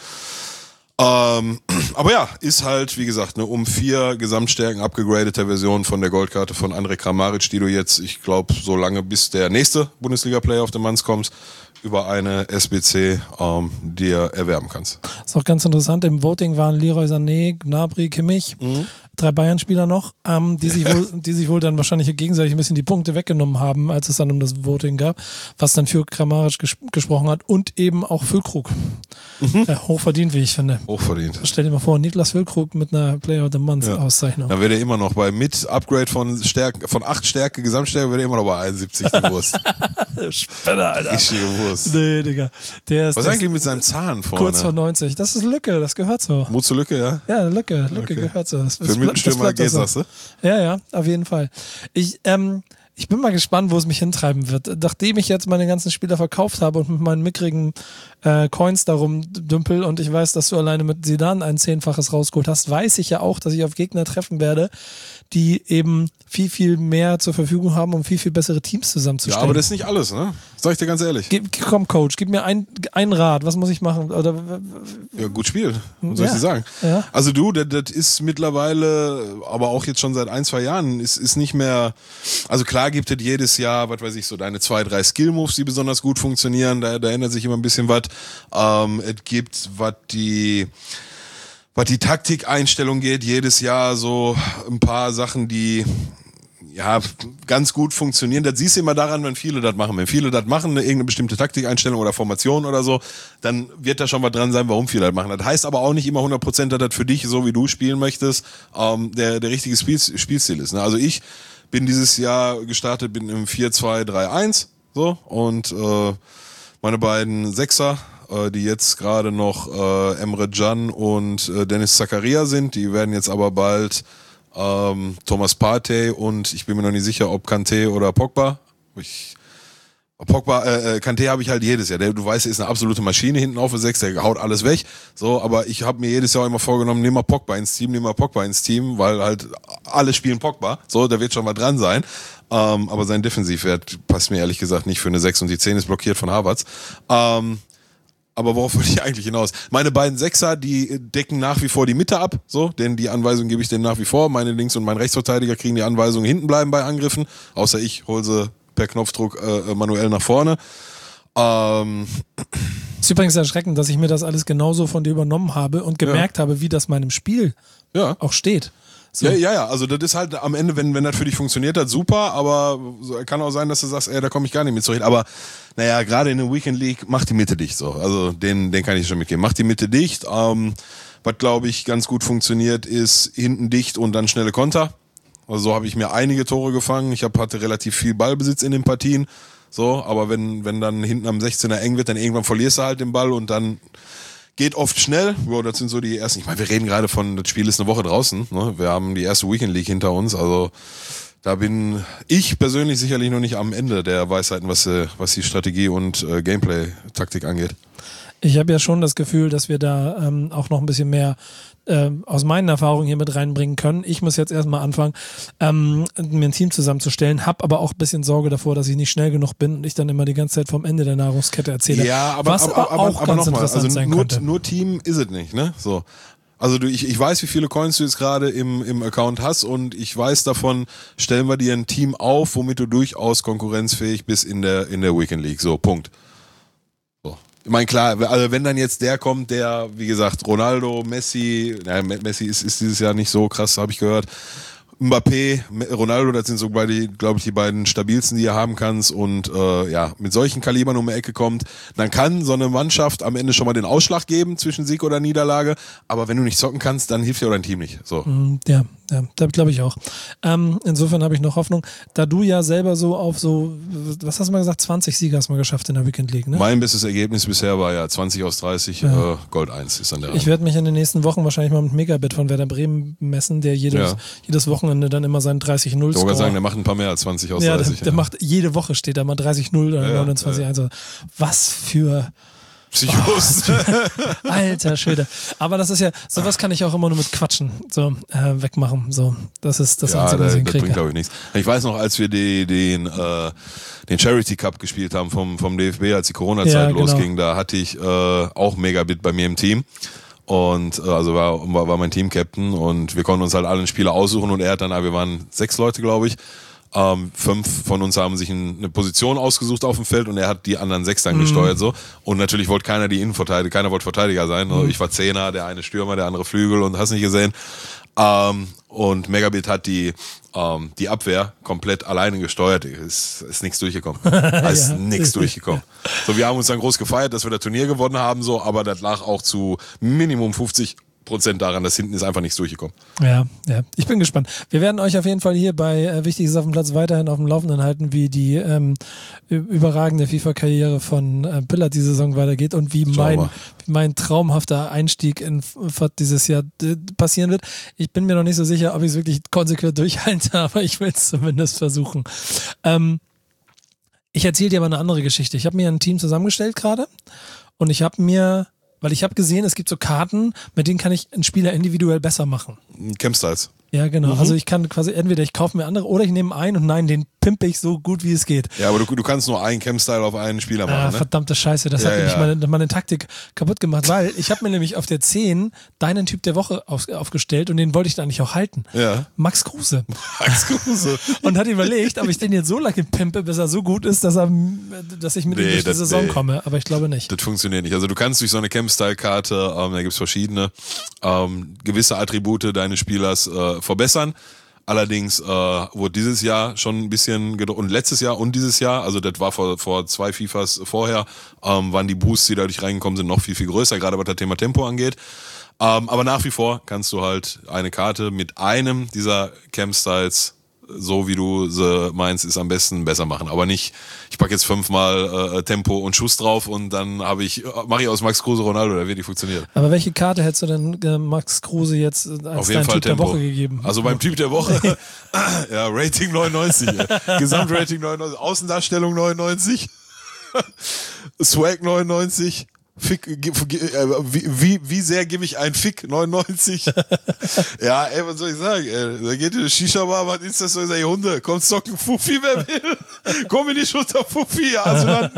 Ähm, aber ja, ist halt, wie gesagt, eine um vier Gesamtstärken abgegradete Version von der Goldkarte von Andrej Kramaric, die du jetzt, ich glaube, so lange bis der nächste Bundesliga-Player auf den Manns kommst, über eine S B C ähm, dir erwerben kannst. Ist auch ganz interessant, im Voting waren Leroy Sané, Gnabry, Kimmich, mhm. drei Bayern-Spieler noch, ähm, die, sich wohl, die sich wohl dann wahrscheinlich gegenseitig ein bisschen die Punkte weggenommen haben, als es dann um das Voting gab, was dann für Kramaric ges- gesprochen hat und eben auch Füllkrug. Mhm. Ja, hochverdient, wie ich finde. Hochverdient. Stell dir mal vor, Niklas Füllkrug mit einer Player of the Month-Auszeichnung. Ja. Dann wäre er immer noch bei mit Upgrade von Stärken, von acht Stärke, Gesamtstärke, wäre er immer noch bei einundsiebzig die Wurst. Spinner, Alter. Richtige Wurst. Nee, Digga. Der ist Was ist eigentlich mit seinem Zahn vorne? Kurz vor neunzig. Das ist Lücke, das gehört so. Mut zur Lücke, ja? Ja, Lücke, Lücke Okay. gehört so. Das, Für einen Mittelstürmer geht das, ne? Ja, ja, auf jeden Fall. Ich, ähm, ich bin mal gespannt, wo es mich hintreiben wird. Nachdem ich jetzt meine ganzen Spieler verkauft habe und mit meinen mickrigen äh, Coins darum dümpel und ich weiß, dass du alleine mit Zidane ein Zehnfaches rausgeholt hast, weiß ich ja auch, dass ich auf Gegner treffen werde, die eben viel, viel mehr zur Verfügung haben, um viel, viel bessere Teams zusammenzustellen. Ja, aber das ist nicht alles, ne? Sag ich dir ganz ehrlich. Gib, komm, Coach, gib mir ein, ein Rat. Was muss ich machen? Oder, ja, gut spielt. Was soll ja. ich dir sagen? Ja. Also du, das, das ist mittlerweile, aber auch jetzt schon seit ein, zwei Jahren, ist, ist nicht mehr, also klar gibt es jedes Jahr, was weiß ich, so deine zwei, drei Skill-Moves, die besonders gut funktionieren. Da, da ändert sich immer ein bisschen was. Ähm, es gibt, was die... Was die Taktikeinstellung geht, jedes Jahr so ein paar Sachen, die ja ganz gut funktionieren. Das siehst du immer daran, wenn viele das machen. Wenn viele das machen, eine, irgendeine bestimmte Taktikeinstellung oder Formation oder so, dann wird da schon was dran sein, warum viele das machen. Das heißt aber auch nicht immer hundert Prozent, dass das für dich, so wie du spielen möchtest, ähm, der, der richtige Spiel, Spielstil ist. Ne? Also ich bin dieses Jahr gestartet, bin im vier zwei drei eins so und äh, meine beiden Sechser, die jetzt gerade noch äh, Emre Can und äh, Dennis Zakaria sind. Die werden jetzt aber bald ähm, Thomas Partey und ich bin mir noch nicht sicher, ob Kanté oder Pogba. Ich, Pogba, äh, Kanté habe ich halt jedes Jahr. Der, du weißt, er ist eine absolute Maschine hinten auf der sechs, der haut alles weg. So, aber ich habe mir jedes Jahr immer vorgenommen, nimm mal Pogba ins Team, nimm mal Pogba ins Team, weil halt alle spielen Pogba. So, da wird schon mal dran sein. Ähm, aber sein Defensivwert passt mir ehrlich gesagt nicht für eine sechs und die zehn ist blockiert von Havertz. Ähm, Aber worauf wollte ich eigentlich hinaus? Meine beiden Sechser, die decken nach wie vor die Mitte ab, so, denn die Anweisung gebe ich denen nach wie vor. Meine Links- und mein Rechtsverteidiger kriegen die Anweisung, hinten bleiben bei Angriffen, außer ich hole sie per Knopfdruck äh, manuell nach vorne. Ähm. Ist übrigens erschreckend, dass ich mir das alles genauso von dir übernommen habe und gemerkt ja. habe, wie das meinem Spiel ja. auch steht. So. Ja, ja, ja, also das ist halt am Ende, wenn, wenn das für dich funktioniert hat, super, aber kann auch sein, dass du sagst, ey, da komme ich gar nicht mit zurecht. Aber naja, gerade in der Weekend League, mach die Mitte dicht so. Also den, den kann ich schon mitgeben. Mach die Mitte dicht. Ähm, was glaube ich ganz gut funktioniert, ist hinten dicht und dann schnelle Konter. Also so habe ich mir einige Tore gefangen. Ich hab, hatte relativ viel Ballbesitz in den Partien. So, aber wenn, wenn dann hinten am sechzehner eng wird, dann irgendwann verlierst du halt den Ball und dann geht oft schnell. Wow, das sind so die ersten. Ich meine, wir reden gerade von, das Spiel ist eine Woche draußen. Ne? Wir haben die erste Weekend League hinter uns. Also da bin ich persönlich sicherlich noch nicht am Ende der Weisheiten, was, was die Strategie und äh, Gameplay-Taktik angeht. Ich habe ja schon das Gefühl, dass wir da ähm, auch noch ein bisschen mehr äh, aus meinen Erfahrungen hier mit reinbringen können. Ich muss jetzt erstmal anfangen, ähm, mir ein Team zusammenzustellen, habe aber auch ein bisschen Sorge davor, dass ich nicht schnell genug bin und ich dann immer die ganze Zeit vom Ende der Nahrungskette erzähle. Ja, aber, was aber, aber, auch aber ganz nochmal, interessant also sein nur, könnte. nur Team ist es nicht, ne? So. Also du, ich, ich weiß, wie viele Coins du jetzt gerade im, im Account hast und ich weiß davon, stellen wir dir ein Team auf, womit du durchaus konkurrenzfähig bist in der, in der Weekend League. So, Punkt. So. Ich meine, klar, also wenn dann jetzt der kommt, der, wie gesagt, Ronaldo, Messi, naja, Messi ist, ist dieses Jahr nicht so krass, habe ich gehört. Mbappé, Ronaldo, das sind so beide, glaube ich, die beiden stabilsten, die ihr haben kannst und äh, ja, mit solchen Kalibern um die Ecke kommt, dann kann so eine Mannschaft am Ende schon mal den Ausschlag geben zwischen Sieg oder Niederlage, aber wenn du nicht zocken kannst, dann hilft dir auch dein Team nicht. So. Ja, ja, da glaube ich auch. Ähm, insofern habe ich noch Hoffnung, da du ja selber so auf so, was hast du mal gesagt, zwanzig Siege hast du mal geschafft in der Weekend League, ne? Mein bestes Ergebnis bisher war ja zwanzig aus dreißig, ja. äh, Gold eins ist an der Reihe. Ich werde mich in den nächsten Wochen wahrscheinlich mal mit Megabit von Werder Bremen messen, der jedes, ja. jedes Wochenende dann immer seinen dreißig null Score. Ich wollte sagen, der macht ein paar mehr als zwanzig aus ja, dreißig. Der, der ja, der macht, jede Woche steht da mal dreißig null oder ja, neunundzwanzig eins. Ja. Was für... Psychos. Oh, alter Schwede. Aber das ist ja, sowas kann ich auch immer nur mit Quatschen so äh, wegmachen. So, das ist das ja, Einzige, was ich das kriege. bringt, glaube ich, nichts. Ich weiß noch, als wir die, den, äh, den Charity Cup gespielt haben vom, vom D F B, als die Corona-Zeit ja, genau. losging, da hatte ich äh, auch Megabit bei mir im Team. Und äh, also war, war, war mein Team-Captain und wir konnten uns halt alle einen Spieler aussuchen und er hat dann, wir waren sechs Leute, glaube ich. Ähm, fünf von uns haben sich ein, eine Position ausgesucht auf dem Feld und er hat die anderen sechs dann mhm. gesteuert so. Und natürlich wollte keiner die Innenverteidiger, keiner wollte Verteidiger sein. Mhm. Ich war Zehner, der eine Stürmer, der andere Flügel und hast nicht gesehen. Ähm, und Megabit hat die ähm, die Abwehr komplett alleine gesteuert. Ist, ist nichts durchgekommen. Ist ja. nichts durchgekommen. So, wir haben uns dann groß gefeiert, dass wir das Turnier gewonnen haben, so, aber das lag auch zu Minimum fünfzig Prozent daran, dass hinten ist einfach nichts durchgekommen. Ja, ja, ich bin gespannt. Wir werden euch auf jeden Fall hier bei äh, Wichtiges auf dem Platz weiterhin auf dem Laufenden halten, wie die ähm, überragende FIFA-Karriere von äh, Pillard die Saison weitergeht und wie mein, wie mein traumhafter Einstieg in F A T dieses Jahr äh, passieren wird. Ich bin mir noch nicht so sicher, ob ich es wirklich konsequent durchhalte, aber ich will es zumindest versuchen. Ähm, ich erzähle dir aber eine andere Geschichte. Ich habe mir ein Team zusammengestellt gerade und ich habe mir Weil ich habe gesehen, es gibt so Karten, mit denen kann ich einen Spieler individuell besser machen. Camp-Styles. Ja, genau. Mhm. Also ich kann quasi entweder ich kaufe mir andere oder ich nehme einen und nein, den pimpe ich so gut wie es geht. Ja, aber du, du kannst nur einen Camp-Style auf einen Spieler machen, ah, ne? Verdammte Scheiße, das ja, hat nämlich ja. meine, meine Taktik kaputt gemacht, weil ich habe mir nämlich auf der zehn deinen Typ der Woche auf, aufgestellt und den wollte ich da eigentlich auch halten. Ja. Max Kruse. Max Kruse. Und hat überlegt, ob ich den jetzt so lange pimpe, bis er so gut ist, dass, er, dass ich mit ihm nee, durch die das, Saison nee. komme. Aber ich glaube nicht. Das funktioniert nicht. Also du kannst durch so eine Camp-Style-Karte, ähm, da gibt es verschiedene, ähm, gewisse Attribute deines Spielers äh, verbessern. Allerdings äh, wurde dieses Jahr schon ein bisschen gedro- und letztes Jahr und dieses Jahr, also das war vor, vor zwei FIFAs vorher, ähm, waren die Boosts, die dadurch reingekommen sind, noch viel, viel größer, gerade was das Thema Tempo angeht. Ähm, aber nach wie vor kannst du halt eine Karte mit einem dieser Camp-Styles, so wie du sie meinst, ist am besten besser machen. Aber nicht, ich packe jetzt fünfmal äh, Tempo und Schuss drauf und dann habe ich, mache ich aus Max Kruse Ronaldo, da wird nicht funktionieren. Aber welche Karte hättest du denn äh, Max Kruse jetzt als Auf jeden dein Fall Typ Tempo. der Woche gegeben? Also beim Typ der Woche, ja, Rating neunundneunzig, ja. Gesamtrating neunundneunzig, Außendarstellung neunundneunzig, Swag neunundneunzig, Fick, äh, wie, wie, wie sehr gebe ich einen Fick? neunundneunzig. Ja, ey, was soll ich sagen? Ey, da geht in eine Shisha-Bar, was ist das so? Ich sag, Hunde, komm zocken, Fuffi, wer will? Komm mir nicht unter Fuffi, ja, also dann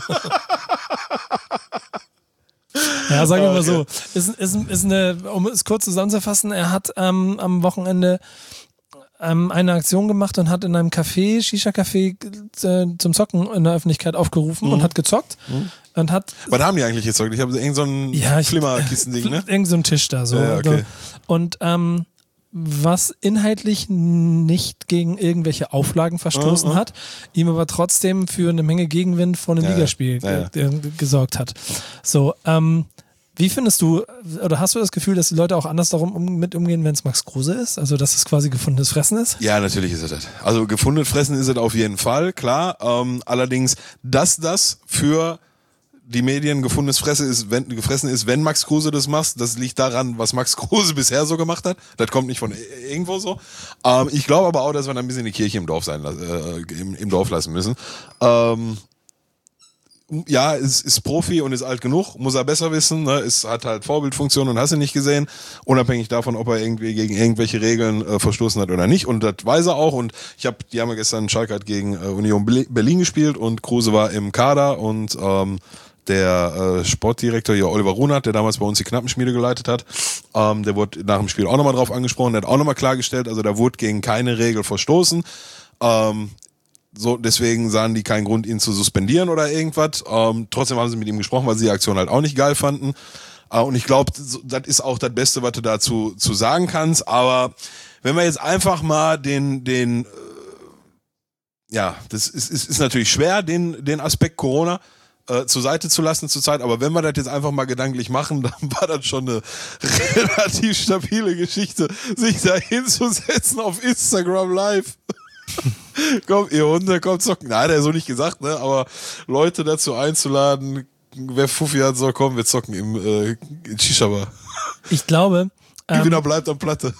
Ja, sagen wir mal so. Ist, ist, ist eine, um es kurz zusammenzufassen, er hat ähm, am Wochenende ähm, eine Aktion gemacht und hat in einem Café, Shisha-Café, äh, zum Zocken in der Öffentlichkeit aufgerufen mhm. und hat gezockt. Mhm. Und hat, was haben die eigentlich gezockt? Ich habe irgend so ein ja, Flimmerkisten-Ding, ne? Irgend so ein Tisch da. So. Ja, okay. Und ähm, was inhaltlich nicht gegen irgendwelche Auflagen verstoßen uh, uh. hat, ihm aber trotzdem für eine Menge Gegenwind vor einem ja, Ligaspiel ja, ja. gesorgt hat. So, ähm, wie findest du, oder hast du das Gefühl, dass die Leute auch anders darum um, mit umgehen, wenn es Max Kruse ist? Also, dass es quasi gefundenes Fressen ist? Ja, natürlich ist es das. Also, gefundenes Fressen ist es auf jeden Fall, klar. Ähm, allerdings, dass das für die Medien gefundenes Fresse ist, wenn, gefressen ist, wenn Max Kruse das macht, das liegt daran, was Max Kruse bisher so gemacht hat. Das kommt nicht von irgendwo so. Ähm, ich glaube aber auch, dass wir da ein bisschen die Kirche im Dorf sein, äh, im, im Dorf lassen müssen. Ähm, ja, ist, ist Profi und ist alt genug, muss er besser wissen, ne? Es hat halt Vorbildfunktion und hast du nicht gesehen, unabhängig davon, ob er irgendwie gegen irgendwelche Regeln äh, verstoßen hat oder nicht, und das weiß er auch. Und ich habe, die haben ja gestern, Schalke hat gegen äh, Union Berlin gespielt und Kruse war im Kader und ähm, der äh, Sportdirektor hier, Oliver Runert, der damals bei uns die Knappenschmiede geleitet hat, ähm, der wurde nach dem Spiel auch nochmal drauf angesprochen, der hat auch nochmal klargestellt, also da wurde gegen keine Regel verstoßen. Ähm, So, deswegen sahen die keinen Grund, ihn zu suspendieren oder irgendwas. Ähm, trotzdem haben sie mit ihm gesprochen, weil sie die Aktion halt auch nicht geil fanden. Äh, und ich glaube, das ist auch das Beste, was du dazu zu sagen kannst. Aber wenn wir jetzt einfach mal den, den, äh, ja, das ist, ist, ist natürlich schwer, den, den Aspekt Corona äh, zur Seite zu lassen zur Zeit. Aber wenn wir das jetzt einfach mal gedanklich machen, dann war das schon eine relativ stabile Geschichte, sich da hinzusetzen auf Instagram Live. Kommt, ihr Hunde, kommt zocken. Nein, hat er so nicht gesagt, ne? Aber Leute dazu einzuladen, wer Fuffi hat, soll kommen, wir zocken im äh, Shisha-Bar. Ich glaube... Gewinner ähm, bleibt am Platte.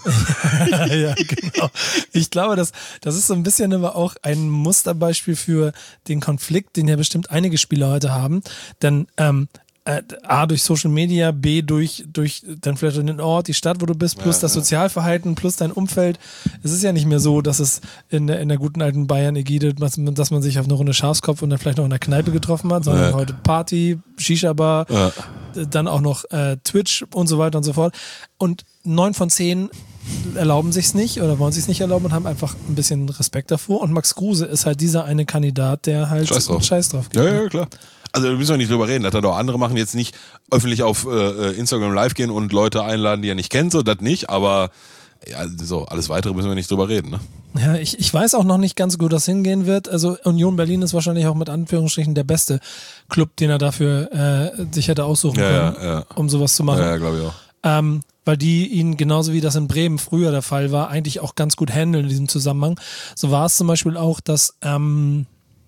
Ja, genau. Ich glaube, das, das ist so ein bisschen aber auch ein Musterbeispiel für den Konflikt, den ja bestimmt einige Spieler heute haben. Denn ähm, äh, A, durch Social Media, B, durch, durch dann vielleicht den Ort, die Stadt, wo du bist, plus ja, das ja. Sozialverhalten, plus dein Umfeld. Es ist ja nicht mehr so, dass es in der, in der guten alten Bayern-Ägide, dass man sich auf eine Runde Schafskopf und dann vielleicht noch in der Kneipe getroffen hat, sondern ja. heute Party, Shisha-Bar, ja. dann auch noch äh, Twitch und so weiter und so fort. Und neun von zehn erlauben sich's nicht oder wollen sich's nicht erlauben und haben einfach ein bisschen Respekt davor. Und Max Kruse ist halt dieser eine Kandidat, der halt Scheiß drauf, Scheiß drauf gibt. Ja, ja, klar. Also da müssen wir nicht drüber reden. Das hat auch andere machen, jetzt nicht öffentlich auf äh, Instagram live gehen und Leute einladen, die er nicht kennt, so das nicht, aber ja, so alles Weitere müssen wir nicht drüber reden, ne? Ja, ich, ich weiß auch noch nicht ganz, wo das hingehen wird. Also Union Berlin ist wahrscheinlich auch mit Anführungsstrichen der beste Club, den er dafür äh, sich hätte aussuchen ja, können, ja, ja. um sowas zu machen. Ja, ja, glaube ich auch. Ähm, weil die ihn, genauso wie das in Bremen früher der Fall war, eigentlich auch ganz gut handeln in diesem Zusammenhang. So war es zum Beispiel auch, dass, ähm,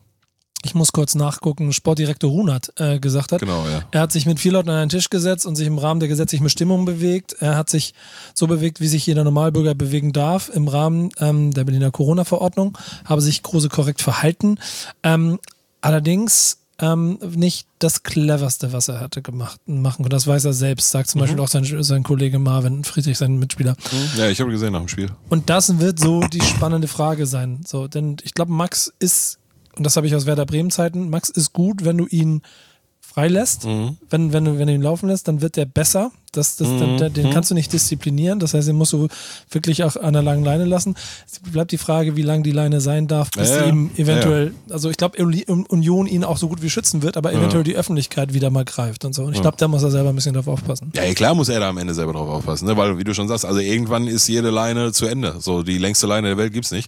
ich muss kurz nachgucken, Sportdirektor Runert äh, gesagt hat. Genau, ja. Er hat sich mit vier Leuten an einen Tisch gesetzt und sich im Rahmen der gesetzlichen Bestimmungen bewegt. Er hat sich so bewegt, wie sich jeder Normalbürger bewegen darf im Rahmen ähm, der Berliner Corona-Verordnung, habe sich Kruse korrekt verhalten. Ähm, allerdings Ähm, nicht das Cleverste, was er hatte gemacht machen können. Das weiß er selbst, sagt zum mhm. Beispiel auch sein, sein Kollege Marvin Friedrich, sein Mitspieler. Ja, ich habe gesehen nach dem Spiel. Und das wird so die spannende Frage sein. So, denn ich glaube, Max ist, und das habe ich aus Werder Bremen Zeiten, Max ist gut, wenn du ihn freilässt, mhm. wenn, wenn, du, wenn du ihn laufen lässt, dann wird der besser. Das, das, mhm. den, den kannst du nicht disziplinieren. Das heißt, den musst du wirklich auch an der langen Leine lassen. Es bleibt die Frage, wie lang die Leine sein darf, bis ja, ja. eben eventuell, ja, ja. also ich glaube, Union ihn auch so gut wie schützen wird, aber eventuell ja. die Öffentlichkeit wieder mal greift und so. Und ich glaube, da muss er selber ein bisschen drauf aufpassen. Ja, klar muss er da am Ende selber drauf aufpassen, ne? Weil, wie du schon sagst, also irgendwann ist jede Leine zu Ende. So, die längste Leine der Welt gibt's nicht.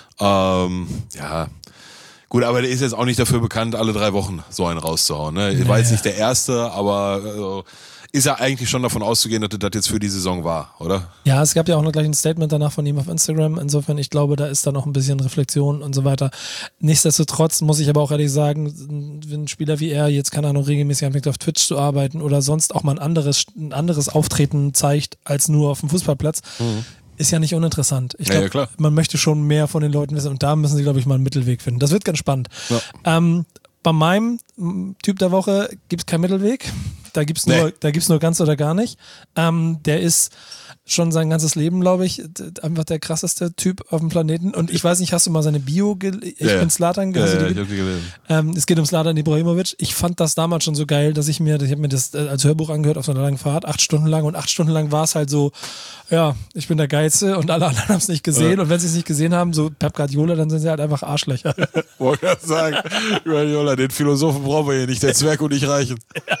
Ähm, ja, gut, aber der ist jetzt auch nicht dafür bekannt, alle drei Wochen so einen rauszuhauen. Ne? Naja. War jetzt nicht der Erste, aber also, ist ja eigentlich schon davon auszugehen, dass das jetzt für die Saison war, oder? Ja, es gab ja auch noch gleich ein Statement danach von ihm auf Instagram. Insofern, ich glaube, da ist da noch ein bisschen Reflexion und so weiter. Nichtsdestotrotz muss ich aber auch ehrlich sagen, wenn ein Spieler wie er jetzt, keine Ahnung, regelmäßig anfängt auf Twitch zu arbeiten oder sonst auch mal ein anderes, ein anderes Auftreten zeigt, als nur auf dem Fußballplatz, mhm. ist ja nicht uninteressant. Ich glaube, ja, ja, man möchte schon mehr von den Leuten wissen und da müssen sie, glaube ich, mal einen Mittelweg finden. Das wird ganz spannend. Ja. Ähm, bei meinem Typ der Woche gibt es keinen Mittelweg. Da gibt es nur, nee. da gibt's nur ganz oder gar nicht. Ähm, der ist schon sein ganzes Leben, glaube ich, einfach der krasseste Typ auf dem Planeten. Und ich weiß nicht, hast du mal seine Bio gelesen? Ich ja, bin Zlatan. Ja, ja, ja, ich hab die gelesen. Ähm, es geht um Zlatan Ibrahimovic. Ich fand das damals schon so geil, dass ich mir, ich habe mir das als Hörbuch angehört auf so einer langen Fahrt, acht Stunden lang. Und acht Stunden lang war es halt so, ja, ich bin der Geilste und alle anderen haben es nicht gesehen. Ja. Und wenn sie es nicht gesehen haben, so Pep Guardiola, dann sind sie halt einfach Arschlöcher. Wollte gerade sagen, Guardiola, den Philosophen brauchen wir hier nicht, der Zwerg und ich reichen. Ja.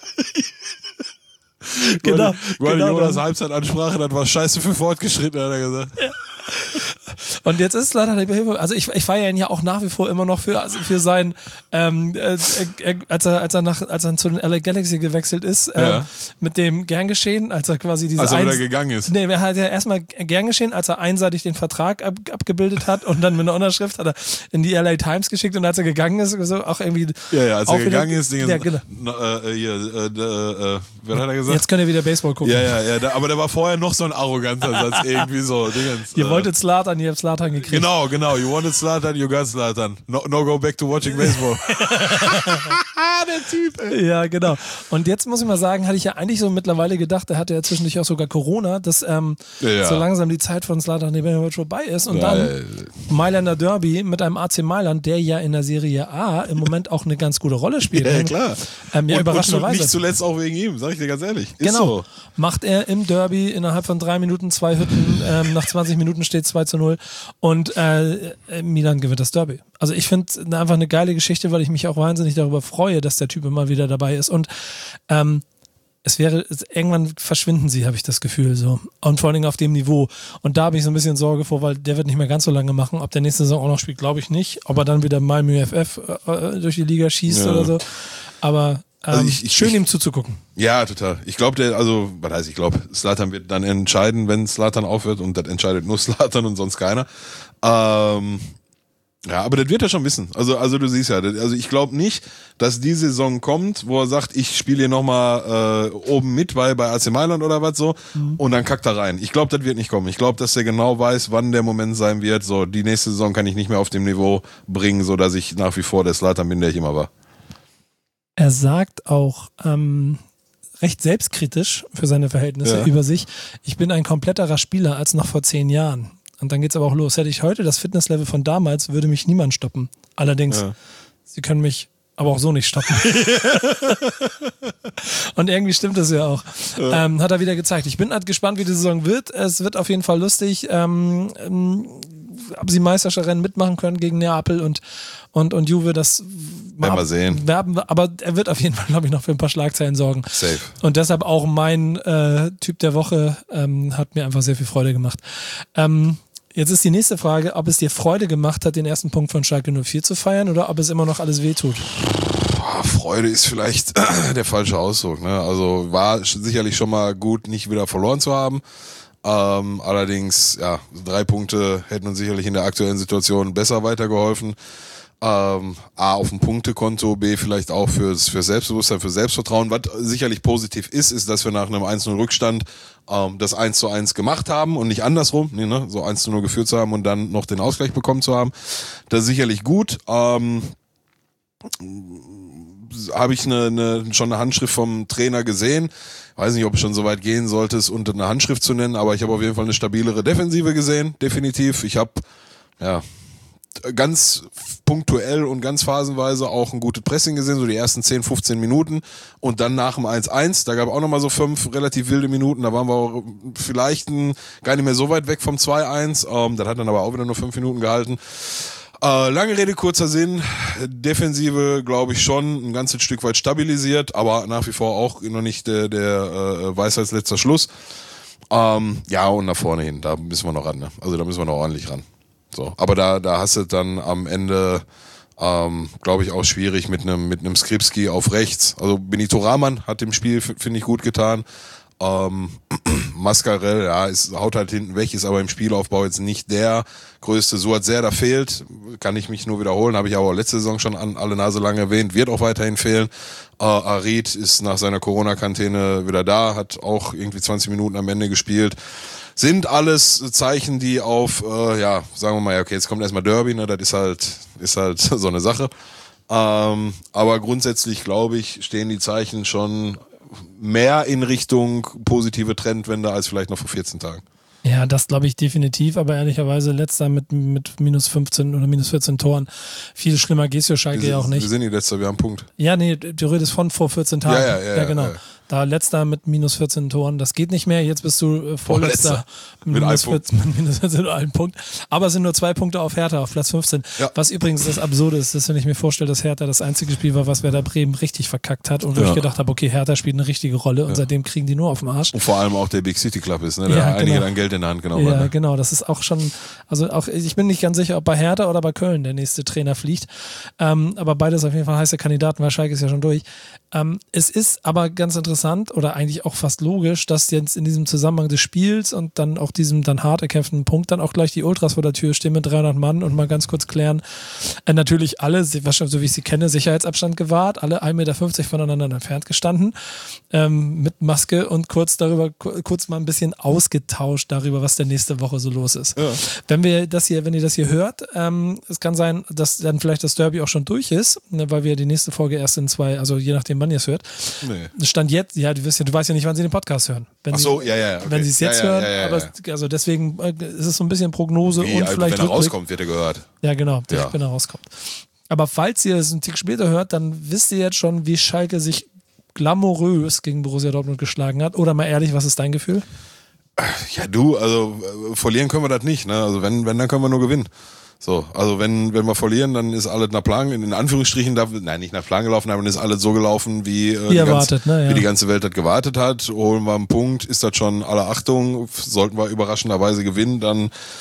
Genau. Guardiolas genau. Halbzeitansprache, das war scheiße für Fortgeschritten, hat er gesagt. Ja. Und jetzt ist leider der Behilfe, also ich, ich feiere ihn ja auch nach wie vor immer noch für, also für sein, ähm, äh, äh, als er, als er nach, als er zu den L A Galaxy gewechselt ist, äh, ja. mit dem Gerngeschehen, als er quasi diese Als er wieder eins, gegangen ist. Nee, er hat ja erstmal Gerngeschehen, als er einseitig den Vertrag ab, abgebildet hat und dann mit einer Unterschrift hat er in die L A Times geschickt und als er gegangen ist, so auch irgendwie. Ja, ja, als er gegangen ist, Dinge, ja, genau. äh, hier, äh, äh, was hat er gesagt? Jetzt könnt ihr wieder Baseball gucken. Ja, ja, ja, da, aber der war vorher noch so ein arroganter Satz, irgendwie so. Dingens, ihr äh, wolltet Zlatan, ihr habt Zlatan gekriegt. Genau, genau. You wanted Zlatan, you got Zlatan. No, no go back to watching baseball. Der Typ, ey. Ja, genau. Und jetzt muss ich mal sagen, hatte ich ja eigentlich so mittlerweile gedacht, er hatte ja zwischendurch auch sogar Corona, dass ähm, ja, ja. so langsam die Zeit von Zlatan Ibrahimovic vorbei ist und ja, dann ja, ja. Mailänder Derby mit einem A C Mailand, der ja in der Serie A im Moment auch eine ganz gute Rolle spielt. Ja, klar. Ähm, ja, und, überraschenderweise. Und nicht zuletzt auch wegen ihm, sag ich dir ganz ehrlich. Ist genau. So. Macht er im Derby innerhalb von drei Minuten zwei Hütten, ähm, nach zwanzig Minuten steht zwei zu null und äh, Milan gewinnt das Derby. Also ich finde einfach eine geile Geschichte, weil ich mich auch wahnsinnig darüber freue, dass der Typ immer wieder dabei ist und ähm, es wäre, irgendwann verschwinden sie, habe ich das Gefühl so. Und vor allen Dingen auf dem Niveau. Und da habe ich so ein bisschen Sorge vor, weil der wird nicht mehr ganz so lange machen. Ob der nächste Saison auch noch spielt, glaube ich nicht. Ob er dann wieder Malmö F F äh, durch die Liga schießt ja. oder so. Aber ähm, Also ich, ich, schön ich, ihm zuzugucken. Ja, total. Ich glaube, der, also, was heißt, ich glaube, Zlatan wird dann entscheiden, wenn Zlatan aufhört und das entscheidet nur Zlatan und sonst keiner. Ähm, ja, aber das wird er schon wissen. Also, also du siehst ja, das, also ich glaube nicht, dass die Saison kommt, wo er sagt, ich spiele hier nochmal äh, oben mit bei, bei A C Mailand oder was so mhm. und dann kackt er rein. Ich glaube, das wird nicht kommen. Ich glaube, dass er genau weiß, wann der Moment sein wird. So, die nächste Saison kann ich nicht mehr auf dem Niveau bringen, so dass ich nach wie vor der Zlatan bin, der ich immer war. Er sagt auch ähm, recht selbstkritisch für seine Verhältnisse ja. über sich, ich bin ein kompletterer Spieler als noch vor zehn Jahren. Und dann geht's aber auch los. Hätte ich heute das Fitnesslevel von damals, würde mich niemand stoppen. Allerdings, ja. sie können mich aber auch so nicht stoppen. Und irgendwie stimmt das ja auch. Ja. Ähm, hat er wieder gezeigt. Ich bin halt gespannt, wie die Saison wird. Es wird auf jeden Fall lustig. Ähm, ähm, ob sie Meisterschaftsrennen mitmachen können gegen Neapel und, und, und Juve, das werden wir sehen. Werben, aber er wird auf jeden Fall, glaube ich, noch für ein paar Schlagzeilen sorgen. Safe. Und deshalb auch mein äh, Typ der Woche ähm, hat mir einfach sehr viel Freude gemacht. Ähm, jetzt ist die nächste Frage, ob es dir Freude gemacht hat, den ersten Punkt von Schalke null vier zu feiern oder ob es immer noch alles wehtut. Boah, Freude ist vielleicht der falsche Ausdruck. Ne? Also war sicherlich schon mal gut, nicht wieder verloren zu haben. Ähm, allerdings, ja, drei Punkte hätten uns sicherlich in der aktuellen Situation besser weitergeholfen. Ähm, A, auf dem Punktekonto, B, vielleicht auch fürs, für Selbstbewusstsein, für Selbstvertrauen. Was sicherlich positiv ist, ist, dass wir nach einem eins null Rückstand ähm, das eins zu eins gemacht haben und nicht andersrum, nee, ne, so eins zu null geführt zu haben und dann noch den Ausgleich bekommen zu haben. Das ist sicherlich gut. Ähm, habe ich eine, eine, schon eine Handschrift vom Trainer gesehen. Weiß nicht, ob es schon so weit gehen sollte, es unter eine Handschrift zu nennen, aber ich habe auf jeden Fall eine stabilere Defensive gesehen, definitiv. Ich habe ja ganz punktuell und ganz phasenweise auch ein gutes Pressing gesehen, so die ersten zehn, fünfzehn Minuten und dann nach dem eins eins, da gab es auch nochmal so fünf relativ wilde Minuten, da waren wir auch vielleicht ein, gar nicht mehr so weit weg vom zwei eins, ähm, das hat dann aber auch wieder nur fünf Minuten gehalten. Äh, lange Rede, kurzer Sinn, Defensive glaube ich schon ein ganzes Stück weit stabilisiert, aber nach wie vor auch noch nicht der, der äh, Weisheitsletzter Schluss. Ähm, ja, und nach vorne hin, da müssen wir noch ran, ne? Also da müssen wir noch ordentlich ran. So, aber da, da hast du dann am Ende, ähm, glaube ich, auch schwierig mit einem mit einem Skripski auf rechts. Also Benito Rahman hat dem Spiel, finde ich, gut getan. Ähm, Mascarell, ja, ist, haut halt hinten weg, ist aber im Spielaufbau jetzt nicht der größte. Suat Serdar fehlt, kann ich mich nur wiederholen, habe ich aber auch letzte Saison schon an alle Nase lang erwähnt, wird auch weiterhin fehlen. Äh, Arid ist nach seiner Corona-Quarantäne wieder da, hat auch irgendwie zwanzig Minuten am Ende gespielt. Sind alles Zeichen, die auf, äh, ja, sagen wir mal, okay, jetzt kommt erstmal Derby, ne, das ist halt, ist halt so eine Sache. Ähm, aber grundsätzlich, glaube ich, stehen die Zeichen schon mehr in Richtung positive Trendwende als vielleicht noch vor vierzehn Tagen. Ja, das glaube ich definitiv, aber ehrlicherweise letzter mit, mit minus fünfzehn oder minus vierzehn Toren. Viel schlimmer geht's für Schalke ja auch nicht. Wir sind die Letzter, wir haben einen Punkt. Ja, nee, die Rede ist von vor vierzehn Tagen. Ja, ja, ja, ja genau. Ja, ja. Da letzter mit minus vierzehn Toren, das geht nicht mehr. Jetzt bist du äh, Vorletzter mit, mit, minus vierzehn, mit minus vierzehn und einem Punkt. Aber es sind nur zwei Punkte auf Hertha, auf Platz fünfzehn. Ja. Was übrigens das Absurde ist, dass wenn ich mir vorstelle, dass Hertha das einzige Spiel war, was Werder Bremen richtig verkackt hat und wo ja. ich gedacht habe, okay, Hertha spielt eine richtige Rolle und ja. seitdem kriegen die nur auf den Arsch. Und vor allem auch der Big City Club ist, ne? Der ja, einige genau. dann Geld in der Hand genommen ja, hat. Ne? Genau, das ist auch schon, also auch, ich bin nicht ganz sicher, ob bei Hertha oder bei Köln der nächste Trainer fliegt. Ähm, aber beides auf jeden Fall heiße Kandidaten, weil Schalke ist ja schon durch. Ähm, es ist aber ganz interessant oder eigentlich auch fast logisch, dass jetzt in diesem Zusammenhang des Spiels und dann auch diesem dann hart erkämpften Punkt dann auch gleich die Ultras vor der Tür stehen mit dreihundert Mann und mal ganz kurz klären. Äh, natürlich alle, wahrscheinlich so wie ich sie kenne, Sicherheitsabstand gewahrt, alle ein Meter fünfzig voneinander entfernt gestanden, ähm, mit Maske und kurz darüber, kurz mal ein bisschen ausgetauscht darüber, was der nächste Woche so los ist. Ja. Wenn wir das hier, wenn ihr das hier hört, ähm, es kann sein, dass dann vielleicht das Derby auch schon durch ist, ne, weil wir die nächste Folge erst in zwei, also je nachdem, wann ihr es hört. Nee. Stand jetzt, ja, du, wirst ja, du weißt ja nicht, wann sie den Podcast hören. Wenn Ach so, sie, ja, ja. Okay. Wenn sie es jetzt ja, ja, hören, ja, ja, ja. aber es, also deswegen äh, ist es so ein bisschen Prognose Wie, und also vielleicht wenn er Rückblick. rauskommt, wird er gehört. Ja, genau, ja. wenn er rauskommt. Aber falls ihr es einen Tick später hört, dann wisst ihr jetzt schon, wie Schalke sich glamourös gegen Borussia Dortmund geschlagen hat. Oder mal ehrlich, was ist dein Gefühl? Ja, du, also äh, verlieren können wir das nicht. Ne? Also wenn, wenn, dann können wir nur gewinnen. So, also wenn, wenn wir verlieren, dann ist alles nach Plan, in Anführungsstrichen, darf, nein, nicht nach Plan gelaufen, aber dann ist alles so gelaufen, wie, äh, wie, die, erwartet, ganze, ne, ja. wie die ganze Welt das gewartet hat. Holen wir einen Punkt, ist das schon aller Achtung, sollten wir überraschenderweise gewinnen, dann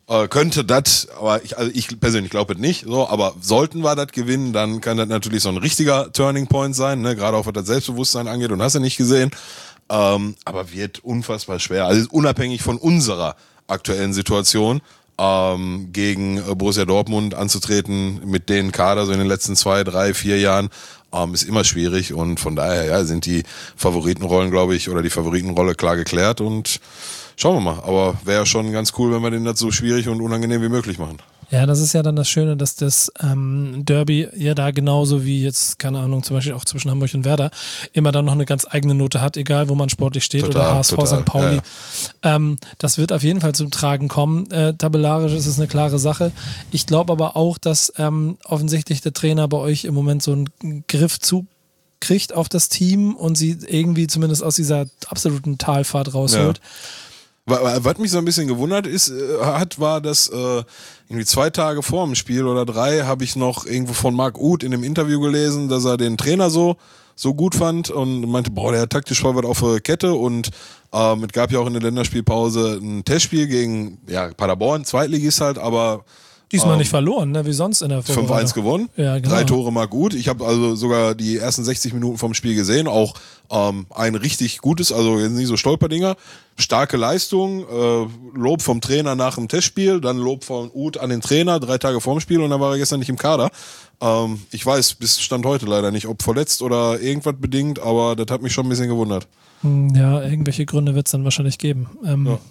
Äh, könnte das, aber ich, also ich persönlich glaube es nicht, so, aber sollten wir das gewinnen, dann kann das natürlich so ein richtiger Turning Point sein, ne, gerade auch was das Selbstbewusstsein angeht und hast du nicht gesehen, ähm, aber wird unfassbar schwer, also unabhängig von unserer aktuellen Situation, ähm, gegen äh, Borussia Dortmund anzutreten mit den Kader so in den letzten zwei, drei, vier Jahren, ähm, ist immer schwierig und von daher, ja, sind die Favoritenrollen, glaube ich, oder die Favoritenrolle klar geklärt und schauen wir mal, aber wäre schon ganz cool, wenn wir den das so schwierig und unangenehm wie möglich machen. Ja, das ist ja dann das Schöne, dass das ähm, Derby ja da genauso wie jetzt, keine Ahnung, zum Beispiel auch zwischen Hamburg und Werder, immer dann noch eine ganz eigene Note hat, egal wo man sportlich steht, total, oder H S V, Sankt Pauli. Ja, ja. Ähm, das wird auf jeden Fall zum Tragen kommen. Äh, tabellarisch ist es eine klare Sache. Ich glaube aber auch, dass ähm, offensichtlich der Trainer bei euch im Moment so einen Griff zu kriegt auf das Team und sie irgendwie zumindest aus dieser absoluten Talfahrt rausholt. Ja. Was mich so ein bisschen gewundert ist, äh, hat, war, dass äh, irgendwie zwei Tage vor dem Spiel oder drei habe ich noch irgendwo von Marc Uth in einem Interview gelesen, dass er den Trainer so so gut fand und meinte, boah, der hat taktisch voll was auf der Kette und ähm, es gab ja auch in der Länderspielpause ein Testspiel gegen ja, Paderborn, Zweitligist halt, aber diesmal ähm, nicht verloren, ne? Wie sonst in der Vorbereitung. fünf eins gewonnen, ja, genau. Drei Tore mal gut. Ich habe also sogar die ersten sechzig Minuten vom Spiel gesehen, auch ähm, ein richtig gutes, also jetzt nicht so Stolperdinger, starke Leistung, äh, Lob vom Trainer nach dem Testspiel, dann Lob von Uth an den Trainer, drei Tage vorm Spiel und dann war er gestern nicht im Kader. Ähm, ich weiß bis Stand heute leider nicht, ob verletzt oder irgendwas bedingt, aber das hat mich schon ein bisschen gewundert. Ja, irgendwelche Gründe wird es dann wahrscheinlich geben. Ähm, ja.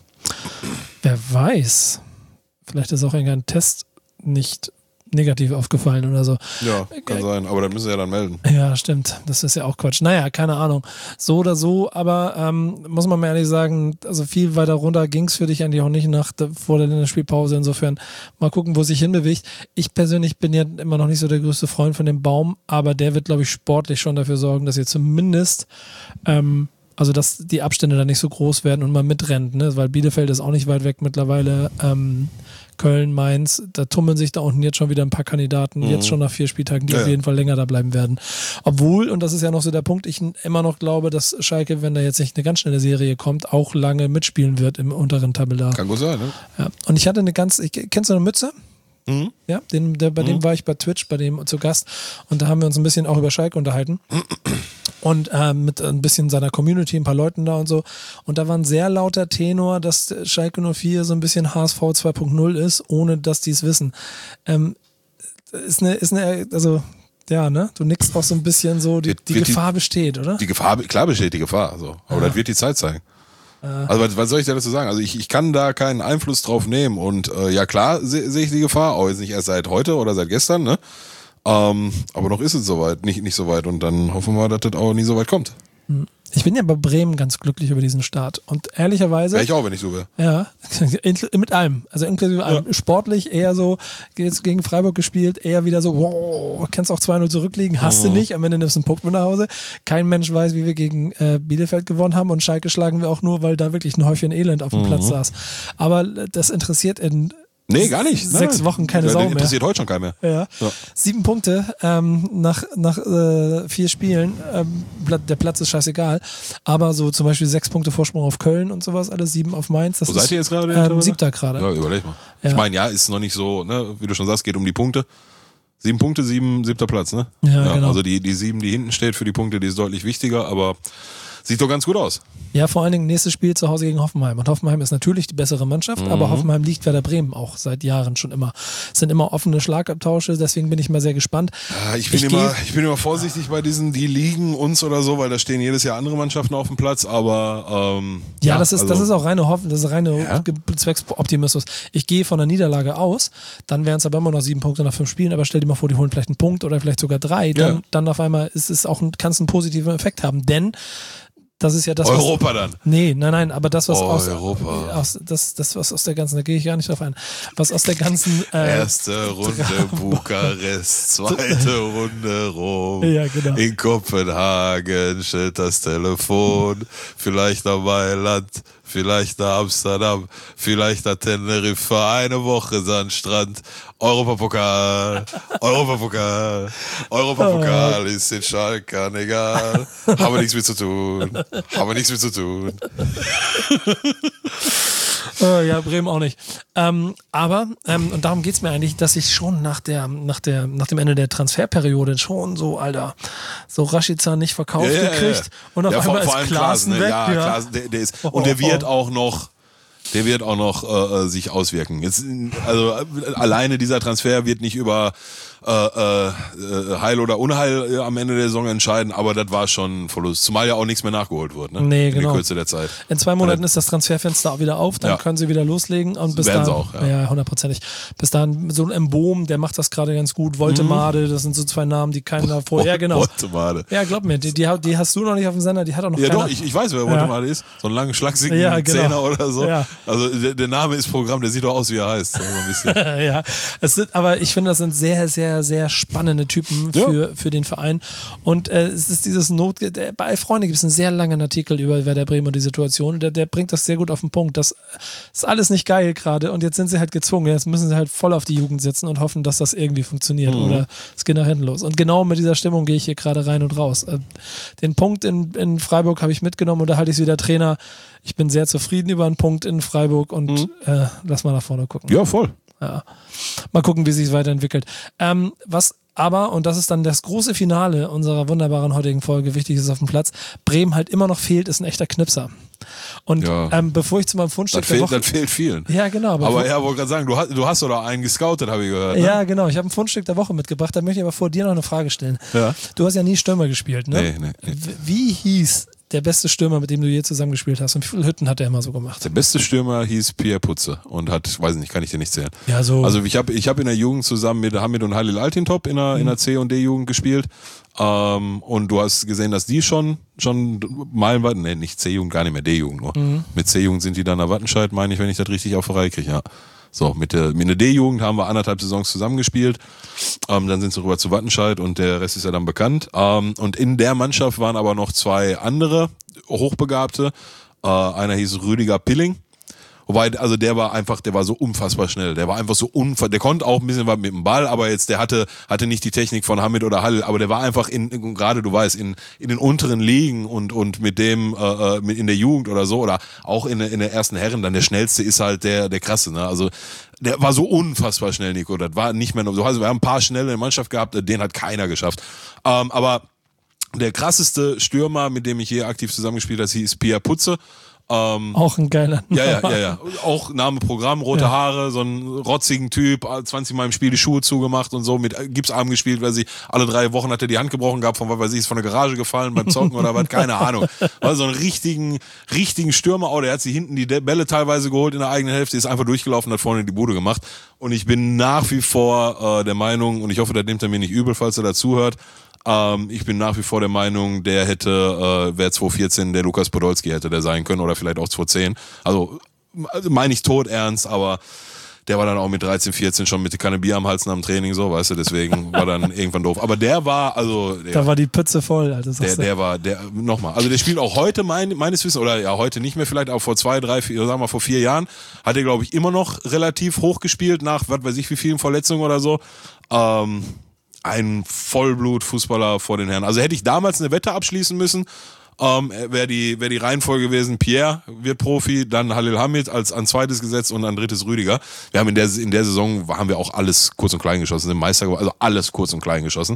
Wer weiß, vielleicht ist auch irgendein Test nicht negativ aufgefallen oder so. Ja, kann sein, aber dann müssen sie ja dann melden. Ja, stimmt. Das ist ja auch Quatsch. Naja, keine Ahnung. So oder so, aber ähm, muss man mal ehrlich sagen, also viel weiter runter ging es für dich eigentlich auch nicht nach vor der Länderspielpause. Insofern mal gucken, wo es sich hinbewegt. Ich persönlich bin ja immer noch nicht so der größte Freund von dem Baum, aber der wird, glaube ich, sportlich schon dafür sorgen, dass ihr zumindest ähm, also dass die Abstände da nicht so groß werden und man mitrennt, ne? Weil Bielefeld ist auch nicht weit weg mittlerweile. Ähm, Köln, Mainz, da tummeln sich da unten jetzt schon wieder ein paar Kandidaten, mhm. jetzt schon nach vier Spieltagen, die ja, auf jeden Fall länger da bleiben werden. Obwohl, und das ist ja noch so der Punkt, ich immer noch glaube, dass Schalke, wenn da jetzt nicht eine ganz schnelle Serie kommt, auch lange mitspielen wird im unteren Tabellar. Kann gut sein, ne? Ja. Und ich hatte eine ganz, ich, kennst du eine Mütze? Mhm. Ja, den, der, bei mhm. dem war ich bei Twitch, bei dem zu Gast und da haben wir uns ein bisschen auch über Schalke unterhalten und äh, mit ein bisschen seiner Community, ein paar Leuten da und so und da war ein sehr lauter Tenor, dass Schalke null vier so ein bisschen H S V zwei Punkt null ist, ohne dass die es wissen. Ähm, ist eine, ist eine, also ja, ne, du nickst auch so ein bisschen so, die, die Gefahr die, besteht, oder? Die Gefahr, klar besteht die Gefahr, so. Aber ja. Das wird die Zeit zeigen. Also was, was soll ich da dazu sagen? Also ich, ich kann da keinen Einfluss drauf nehmen und äh, ja klar sehe seh ich die Gefahr, auch jetzt nicht erst seit heute oder seit gestern, ne? Ähm, aber noch ist es soweit, nicht, nicht so weit und dann hoffen wir, dass das auch nie so weit kommt. Ich bin ja bei Bremen ganz glücklich über diesen Start und ehrlicherweise... Wäre ich auch, wenn ich so wäre. Ja, mit allem, also inklusive allem. Ja. Sportlich eher so, jetzt gegen Freiburg gespielt, eher wieder so, wow, kannst auch zwei null zurückliegen, hast oh. du nicht, am Ende nimmst du einen Punkt mit nach Hause. Kein Mensch weiß, wie wir gegen äh, Bielefeld gewonnen haben und Schalke schlagen wir auch nur, weil da wirklich ein Häufchen Elend auf dem mhm. Platz saß. Aber das interessiert in... Nee, gar nicht. Sechs Nein. Wochen keine ja, Sau mehr. Interessiert heute schon keinen mehr. Ja. ja. Sieben Punkte ähm, nach, nach äh, vier Spielen. Ähm, der Platz ist scheißegal. Aber so zum Beispiel sechs Punkte Vorsprung auf Köln und sowas, alles sieben auf Mainz. Das Wo ist, seid ihr jetzt gerade? Ähm, siebter gerade. Ja, überleg mal. Ja. Ich meine, ja, ist noch nicht so, ne, wie du schon sagst, geht um die Punkte. Sieben Punkte, sieben, siebter Platz, ne? Ja, ja genau. Also die, die sieben, die hinten steht für die Punkte, die ist deutlich wichtiger, aber sieht doch ganz gut aus. Ja, vor allen Dingen nächstes Spiel zu Hause gegen Hoffenheim. Und Hoffenheim ist natürlich die bessere Mannschaft, mhm. aber Hoffenheim liegt Werder Bremen auch seit Jahren schon immer. Es sind immer offene Schlagabtausche, deswegen bin ich mal sehr gespannt. Ja, ich, bin ich, immer, ich bin immer vorsichtig bei diesen, die liegen uns oder so, weil da stehen jedes Jahr andere Mannschaften auf dem Platz, aber ähm, ja, ja, das ist also, das ist auch reine Hoffen, das ist reine ja? Zwecksoptimismus. Ich gehe von der Niederlage aus, dann wären es aber immer noch sieben Punkte nach fünf Spielen, aber stell dir mal vor, die holen vielleicht einen Punkt oder vielleicht sogar drei, dann, ja. dann auf einmal ist es auch ein, kann es einen positiven Effekt haben, denn das ist ja das, Europa was, dann. Nee, nein, nein, aber das, was oh, aus, Europa. aus das, das, was aus der ganzen, da gehe ich gar nicht drauf ein, was aus der ganzen äh, erste Runde Bukarest, zweite Runde Rom, ja, genau. in Kopenhagen steht das Telefon, vielleicht nach Mailand, vielleicht nach Amsterdam, vielleicht nach Teneriffa, eine Woche Sandstrand, Europapokal, Europapokal, Europapokal ist den Schalkern egal, haben wir nichts mit zu tun, haben wir nichts mit zu tun. Äh, ja, Bremen auch nicht. Ähm, aber, ähm, und darum geht es mir eigentlich, dass ich schon nach der, nach der, nach dem Ende der Transferperiode schon so, Alter, so Rashica nicht verkauft Ja, ja, ja, gekriegt ja. und auf Ja, vor, einmal vor ist allem Klaassen Klaassen, ne? weg. Ja, Ja. Klaassen, der, der ist, Oh, und der oh, wird oh. auch noch, der wird auch noch äh, sich auswirken. Jetzt, also äh, alleine dieser Transfer wird nicht über äh, äh, Heil oder Unheil äh, am Ende der Saison entscheiden, aber das war schon ein Verlust. Zumal ja auch nichts mehr nachgeholt wird, ne? Nee, in genau. der Kürze der Zeit. In zwei Monaten ist das Transferfenster auch wieder auf, dann Ja. können sie wieder loslegen und bis Werden dahin, sie auch, ja. ja, hundertprozentig. Bis dahin so ein Emboom, der macht das gerade ganz gut. Voltemade, das sind so zwei Namen, die keiner vorher, genau. Voltemade. Ja, glaub mir, die, die, die hast du noch nicht auf dem Sender, die hat auch noch Ja keiner. doch, ich, ich weiß, wer Voltemade ist. So einen langen, schlachsigen Ja, genau. Zehner oder so. Ja. Also der, der Name ist Programm, der sieht doch aus, wie er heißt. So ein bisschen. Ja, es sind, aber ich finde, das sind sehr, sehr, sehr spannende Typen Ja. für, für den Verein. Und äh, es ist dieses Not, der, bei Freunde gibt es einen sehr langen Artikel über Werder Bremen und die Situation. Der, der bringt das sehr gut auf den Punkt. Das ist alles nicht geil gerade und jetzt sind sie halt gezwungen. Jetzt müssen sie halt voll auf die Jugend setzen und hoffen, dass das irgendwie funktioniert Mhm. oder es geht nach hinten los. Und genau mit dieser Stimmung gehe ich hier gerade rein und raus. Äh, Den Punkt in, in Freiburg habe ich mitgenommen und da halte ich es wieder Trainer. Ich bin sehr zufrieden über einen Punkt in Freiburg und Mhm. äh, lass mal nach vorne gucken. Ja, voll. Ja. Mal gucken, wie sich es weiterentwickelt. Ähm, was aber, und das ist dann das große Finale unserer wunderbaren heutigen Folge, wichtig ist auf dem Platz, Bremen halt immer noch fehlt, ist ein echter Knipser. Und Ja. ähm, bevor ich zu meinem Fundstück Das der fehlt, Woche... das fehlt vielen. Ja, genau. Aber bevor- ja, wollte gerade sagen, du hast, du hast doch einen gescoutet, habe ich gehört. Ne? Ja, genau. Ich habe ein Fundstück der Woche mitgebracht. Da möchte ich aber vor dir noch eine Frage stellen. Ja. Du hast ja nie Stürmer gespielt, ne? Nee, nee, nee. W- Wie hieß der beste Stürmer, mit dem du je zusammengespielt hast? Und wie viele Hütten hat er immer so gemacht? Der beste Stürmer hieß Pierre Putze und hat, weiß nicht, kann ich dir nicht zählen. Ja, so. Also ich habe ich hab in der Jugend zusammen mit Hamid und Halil Altintop in der, in der C- und D-Jugend gespielt. Ähm, und du hast gesehen, dass die schon schon meilenweit, nee, nicht C-Jugend, gar nicht mehr D-Jugend nur. Mit C-Jugend sind die dann nach Wattenscheid, meine ich, wenn ich das richtig auf die Reihe kriege, ja. So, mit der, mit der D-Jugend haben wir anderthalb Saisons zusammengespielt. Ähm, dann sind sie rüber zu Wattenscheid und der Rest ist ja dann bekannt. Ähm, und in der Mannschaft waren aber noch zwei andere Hochbegabte. Äh, einer hieß Rüdiger Pilling. Wobei, also der war einfach, der war so unfassbar schnell. Der war einfach so unfassbar, der konnte auch ein bisschen was mit dem Ball, aber jetzt, der hatte, hatte nicht die Technik von Hamid oder Halil, aber der war einfach in, in gerade du weißt, in, in den unteren Ligen und, und mit dem, äh, mit in der Jugend oder so, oder auch in, in der ersten Herren, dann der schnellste ist halt der, der krasse, ne? Also, der war so unfassbar schnell, Nico. Das war nicht mehr so. Also, wir haben ein paar schnelle in der Mannschaft gehabt, den hat keiner geschafft. Ähm, aber der krasseste Stürmer, mit dem ich je aktiv zusammengespielt habe, hieß Pierre Putze. Ähm, Auch ein geiler ja, ja, ja, ja. Auch Name Programm, rote Ja. Haare, so ein rotzigen Typ, zwanzig Mal im Spiel die Schuhe zugemacht und so, mit Gipsarm gespielt, weil sie alle drei Wochen hat er die Hand gebrochen gehabt, von was weiß ich, ist von der Garage gefallen beim Zocken oder was, keine Ahnung. War so einen richtigen, richtigen Stürmer, auch der hat sie hinten die Bälle teilweise geholt in der eigenen Hälfte, ist einfach durchgelaufen, hat vorne die Bude gemacht. Und ich bin nach wie vor äh, der Meinung, und ich hoffe, das nimmt er mir nicht übel, falls er dazuhört, Ähm, ich bin nach wie vor der Meinung, der hätte, äh, wer zwanzig vierzehn der Lukas Podolski hätte der sein können oder vielleicht auch zwanzig zehn. Also, also meine ich tot ernst, aber der war dann auch mit dreizehn, vierzehn schon mit der Kanne Bier am Hals nach dem Training, so, weißt du, deswegen war dann irgendwann doof. Aber der war, also, der, Da war die Pütze voll, Alter. der, sagst du. der war, der, nochmal, also der spielt auch heute, mein, meines Wissens, oder ja, heute nicht mehr, vielleicht auch vor zwei, drei, vier, sagen wir mal vor vier Jahren, hat er, glaube ich, immer noch relativ hoch gespielt, nach, was weiß ich, wie vielen Verletzungen oder so. Ähm, ein Vollblut-Fußballer vor den Herren. Also hätte ich damals eine Wette abschließen müssen, ähm, wäre die, wär die Reihenfolge gewesen, Pierre wird Profi, dann Halil Hamid als an zweites gesetzt und an drittes Rüdiger. Wir haben in der, in der Saison, haben wir auch alles kurz und klein geschossen, sind Meister geworden, also alles kurz und klein geschossen.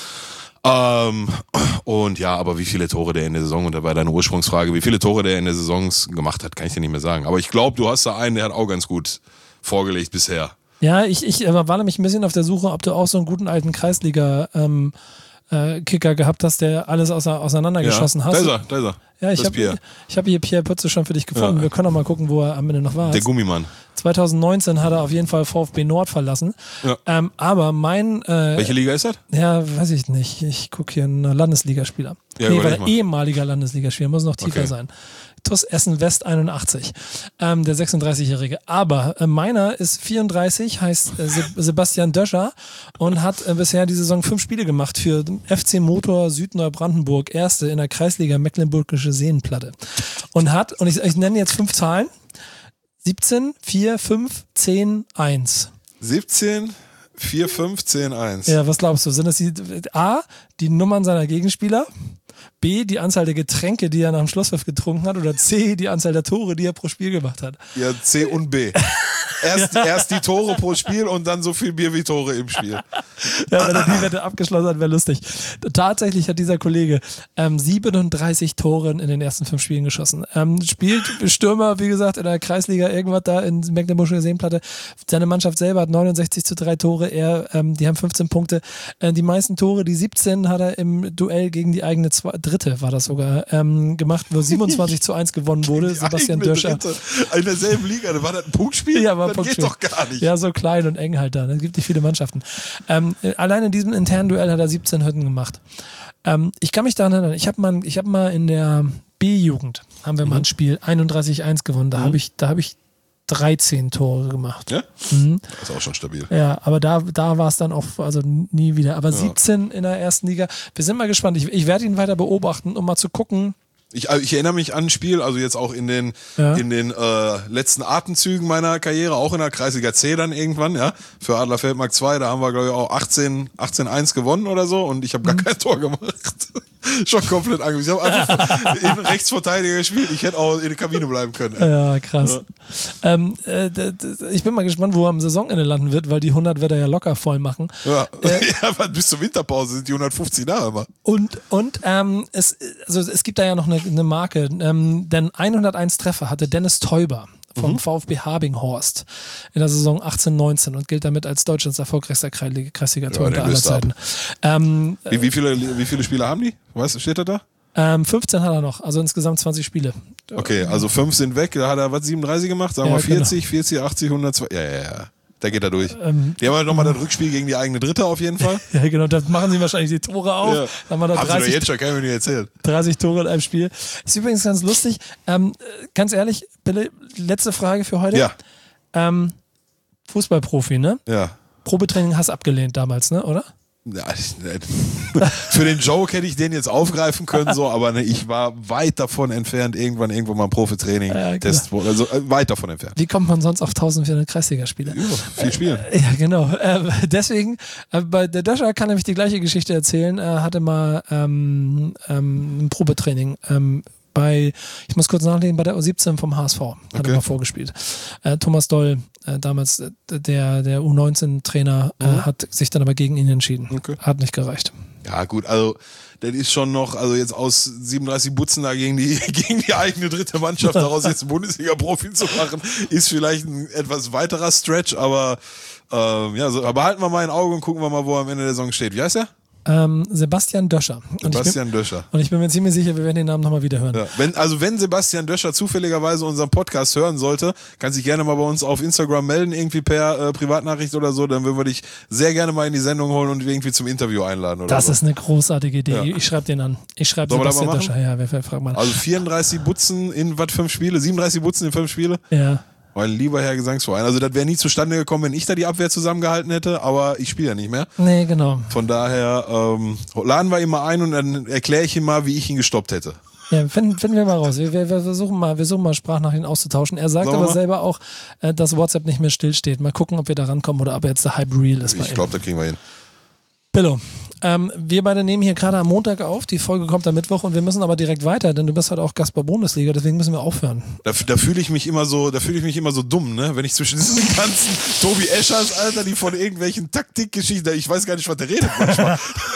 Ähm, und ja, aber wie viele Tore der in der Saison, und da war deine Ursprungsfrage, wie viele Tore der in der Saison gemacht hat, kann ich dir nicht mehr sagen. Aber ich glaube, du hast da einen, der hat auch ganz gut vorgelegt bisher. Ja, ich, ich äh, war nämlich ein bisschen auf der Suche, ob du auch so einen guten alten Kreisliga ähm, äh, Kicker gehabt hast, der alles außer, auseinandergeschossen Ja, hast. da ist er, da ist er. Ja, ich Das ist habe Pierre. ich hab hier Pierre Pütze schon für dich gefunden. Ja. Wir können auch mal gucken, wo er am Ende noch war. Der Gummimann. zwanzig neunzehn hat er auf jeden Fall VfB Nord verlassen. Ja. Ähm, aber mein, äh, Welche Liga ist das? ja, weiß ich nicht. Ich gucke hier einen Landesligaspieler. Ja, nee, überleg war der mal. ehemaliger Landesligaspieler, muss noch tiefer Okay. sein. T U S Essen West einundachtzig, ähm, der sechsunddreißigjährige. Aber äh, meiner ist vierunddreißig, heißt äh, Se Sebastian Döscher und hat äh, bisher die Saison fünf Spiele gemacht für den F C Motor Südneubrandenburg, erste in der Kreisliga Mecklenburgische Seenplatte. Und hat, und ich, ich nenne jetzt fünf Zahlen, siebzehn, vier, fünf, zehn, eins. siebzehn, vier, fünf, zehn, eins. Ja, was glaubst du? Sind das die A, die Nummern seiner Gegenspieler? B, die Anzahl der Getränke, die er nach dem Schlusspfiff getrunken hat, oder C, die Anzahl der Tore, die er pro Spiel gemacht hat? Ja, C und B. Erst, ja. erst die Tore pro Spiel und dann so viel Bier wie Tore im Spiel. Ja, wenn er die Wette abgeschlossen hat, wäre lustig. Tatsächlich hat dieser Kollege ähm, siebenunddreißig Tore in den ersten fünf Spielen geschossen. Ähm, spielt Stürmer, wie gesagt, in der Kreisliga irgendwas da in Mecklenburgische Seenplatte. Seine Mannschaft selber hat neunundsechzig zu drei Tore. Er, ähm, die haben fünfzehn Punkte. Äh, die meisten Tore, die siebzehn, hat er im Duell gegen die eigene zwei, dritte, war das sogar, ähm, gemacht, wo siebenundzwanzig zu eins gewonnen wurde. Sebastian Döscher. Dritte. In derselben Liga, da war das ein Punktspiel? Ja, war das geht doch gar nicht. Ja, so klein und eng halt da. Es gibt nicht viele Mannschaften. Ähm, allein in diesem internen Duell hat er siebzehn Hütten gemacht. Ähm, ich kann mich daran erinnern, ich habe mal, ich hab mal in der B-Jugend, haben wir mhm. mal ein Spiel einunddreißig eins gewonnen. Da mhm. habe ich, da hab ich dreizehn Tore gemacht. Ja? Mhm. Das ist auch schon stabil. Ja, aber da, da war es dann auch, also nie wieder. Aber ja. siebzehn in der ersten Liga. Wir sind mal gespannt. Ich, ich werde ihn weiter beobachten, um mal zu gucken. Ich, ich erinnere mich an ein Spiel, also jetzt auch in den, ja. in den äh, letzten Atemzügen meiner Karriere, auch in der Kreisliga C dann irgendwann, ja, für Adler Feldmark zwei, da haben wir, glaube ich, auch achtzehn eins gewonnen oder so und ich habe gar mhm. kein Tor gemacht. Schon komplett Angst. Ich habe einfach in Rechtsverteidiger gespielt. Ich hätte auch in der Kabine bleiben können. Ey. Ja, krass. Ja. Ähm, äh, d- d- ich bin mal gespannt, wo er am Saisonende landen wird, weil die hundert wird er ja locker voll machen. Ja, äh, ja bis zur Winterpause sind die hundertfünfzig da immer. Und, und ähm, es, also es gibt da ja noch eine, eine Marke, ähm, denn hunderteins Treffer hatte Dennis Teuber vom mhm. VfB Habinghorst in der Saison achtzehn neunzehn und gilt damit als Deutschlands erfolgreichster Kreisliga-Tor unter aller Zeiten. Ähm, wie, wie, viele, wie viele Spieler haben die? Weißt du, steht da da? Ähm, fünfzehn hat er noch, also insgesamt zwanzig Spiele. Okay, also fünf sind weg, da hat er was, siebenunddreißig gemacht? Sagen wir ja, vierzig, genau. vierzig, achtzig, hundertzwei. Ja, ja, ja. Da geht er durch. Ähm, die haben halt nochmal das Rückspiel gegen die eigene Dritte auf jeden Fall. Ja, genau, da machen sie wahrscheinlich die Tore auf. Ja. Dann haben wir da dreißig, Sie doch jetzt schon, kann ich mir nicht erzählen. dreißig Tore in einem Spiel. Ist übrigens ganz lustig. Ähm, ganz ehrlich, Bille, letzte Frage für heute. Ja. Ähm, Fußballprofi, ne? Ja. Probetraining hast abgelehnt damals, ne, oder? Ja, für den Joke hätte ich den jetzt aufgreifen können, so, aber ne, ich war weit davon entfernt, irgendwann irgendwo mal ein Profitraining, ja, Test, also äh, weit davon entfernt. Wie kommt man sonst auf eintausendvierhundert Kreisligaspiele? Ja, viel spielen. Äh, ja, genau. Äh, deswegen, äh, bei der Döscher kann nämlich die gleiche Geschichte erzählen. Er hatte mal ähm, ähm, ein Probetraining ähm, bei, ich muss kurz nachlegen, bei der U siebzehn vom H S V. Hat okay. er mal vorgespielt. Äh, Thomas Doll, äh, damals äh, der, der U neunzehn Trainer, äh, mhm. hat sich dann aber gegen ihn entschieden. Okay. Hat nicht gereicht. Ja, gut, also das ist schon noch, also jetzt aus siebenunddreißig Butzen da gegen die, gegen die eigene dritte Mannschaft daraus jetzt einen Bundesliga-Profi zu machen, ist vielleicht ein etwas weiterer Stretch, aber ähm, ja, so, aber halten wir mal ein Auge und gucken wir mal, wo er am Ende der Saison steht. Wie heißt er? Ähm, Sebastian Döscher. Und Sebastian ich bin, Döscher. Und ich bin mir ziemlich sicher, wir werden den Namen nochmal wieder hören. Ja, wenn, also wenn Sebastian Döscher zufälligerweise unseren Podcast hören sollte, kann sich gerne mal bei uns auf Instagram melden, irgendwie per äh, Privatnachricht oder so, dann würden wir dich sehr gerne mal in die Sendung holen und irgendwie zum Interview einladen. Oder das so. Ist eine großartige Idee. Ja. Ich schreibe den an. Ich schreibe Sebastian Döscher. Ja, wer, wer fragt mal. Also vierunddreißig Butzen in was, fünf Spiele? siebenunddreißig Butzen in fünf Spiele? Ja. Mein lieber Herr Gesangsverein. Also das wäre nie zustande gekommen, wenn ich da die Abwehr zusammengehalten hätte, aber ich spiele ja nicht mehr. Nee, genau. Von daher ähm, laden wir ihn mal ein und dann erkläre ich ihm mal, wie ich ihn gestoppt hätte. Ja, finden, finden wir mal raus. Wir, wir, wir, versuchen mal, wir versuchen mal Sprachnachrichten auszutauschen. Er sagt aber selber auch, äh, dass WhatsApp nicht mehr stillsteht. Mal gucken, ob wir da rankommen oder ob jetzt der Hype real ist. Ich glaube, da kriegen wir hin. Pillow. Ähm, wir beide nehmen hier gerade am Montag auf, die Folge kommt am Mittwoch und wir müssen aber direkt weiter, denn du bist halt auch Gast bei Bundesliga, deswegen müssen wir aufhören. Da, da fühle ich mich immer so, da fühle ich mich immer so dumm, ne? Wenn ich zwischen diesen ganzen Tobi Eschers, Alter, die von irgendwelchen Taktikgeschichten, ich weiß gar nicht, was der redet manchmal.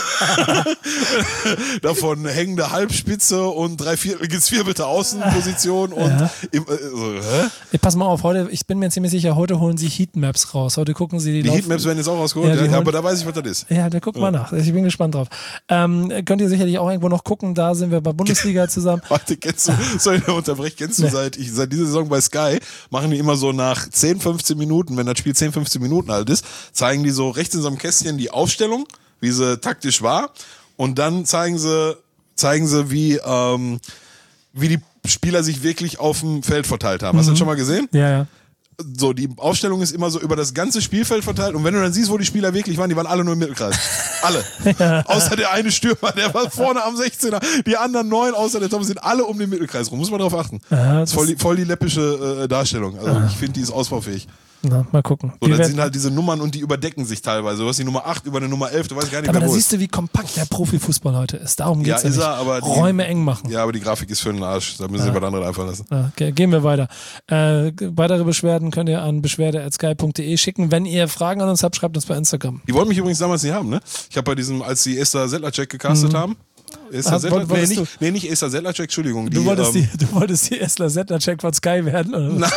Davon hängende Halbspitze und drei Viertel gezwirbelte Außenposition und ja. im, äh, so, hä? Ja, pass mal auf, heute, ich bin mir ziemlich sicher, heute holen sie Heatmaps raus. Heute gucken sie die Die Lauf- Heatmaps werden jetzt auch rausgeholt, ja, ja, aber da weiß ich, was das ist. Ja, da guck mal ja. nach. Ich bin gespannt drauf. Ähm, könnt ihr sicherlich auch irgendwo noch gucken, da sind wir bei Bundesliga zusammen. Warte, kennst du, soll ich noch unterbrechen, kennst du nee. seit, ich, seit dieser Saison bei Sky, machen die immer so nach zehn, fünfzehn Minuten, wenn das Spiel zehn, fünfzehn Minuten alt ist, zeigen die so rechts in so einem Kästchen die Aufstellung, wie sie taktisch war und dann zeigen sie, zeigen sie wie, ähm, wie die Spieler sich wirklich auf dem Feld verteilt haben. Hast du mhm. das schon mal gesehen? Ja, ja. So, die Aufstellung ist immer so über das ganze Spielfeld verteilt und wenn du dann siehst, wo die Spieler wirklich waren, die waren alle nur im Mittelkreis. Alle. Ja. Außer der eine Stürmer, der war vorne am sechzehner. Die anderen neun, außer der Tom, sind alle um den Mittelkreis rum. Muss man drauf achten. Ja, das, das ist voll die, voll die läppische äh, Darstellung. Also ah. ich finde, die ist ausbaufähig. Na, mal gucken. So, das sind halt diese Nummern und die überdecken sich teilweise. Du hast die Nummer acht über eine Nummer elf, du weißt gar nicht aber mehr, da wo siehst du, wie kompakt der Profifußball heute ist. Darum geht es ja, ja, ist nicht. er, aber die, Räume eng machen. Ja, aber die Grafik ist für den Arsch. Da müssen ja. wir was anderes einfallen lassen. Ja, okay, gehen wir weiter. Äh, weitere Beschwerden könnt ihr an beschwerde at sky punkt de schicken. Wenn ihr Fragen an uns habt, schreibt uns bei Instagram. Die wollten mich übrigens damals nicht haben, ne? Ich habe bei diesem, als die Esther Sedlacek gecastet mhm. haben, Esther Ah, Sedlacek, nee, du, nicht, nee, nicht Esther Sedlacek, Entschuldigung. Die, du, wolltest ähm, die, du wolltest die Esther Sedlacek von Sky werden, oder was?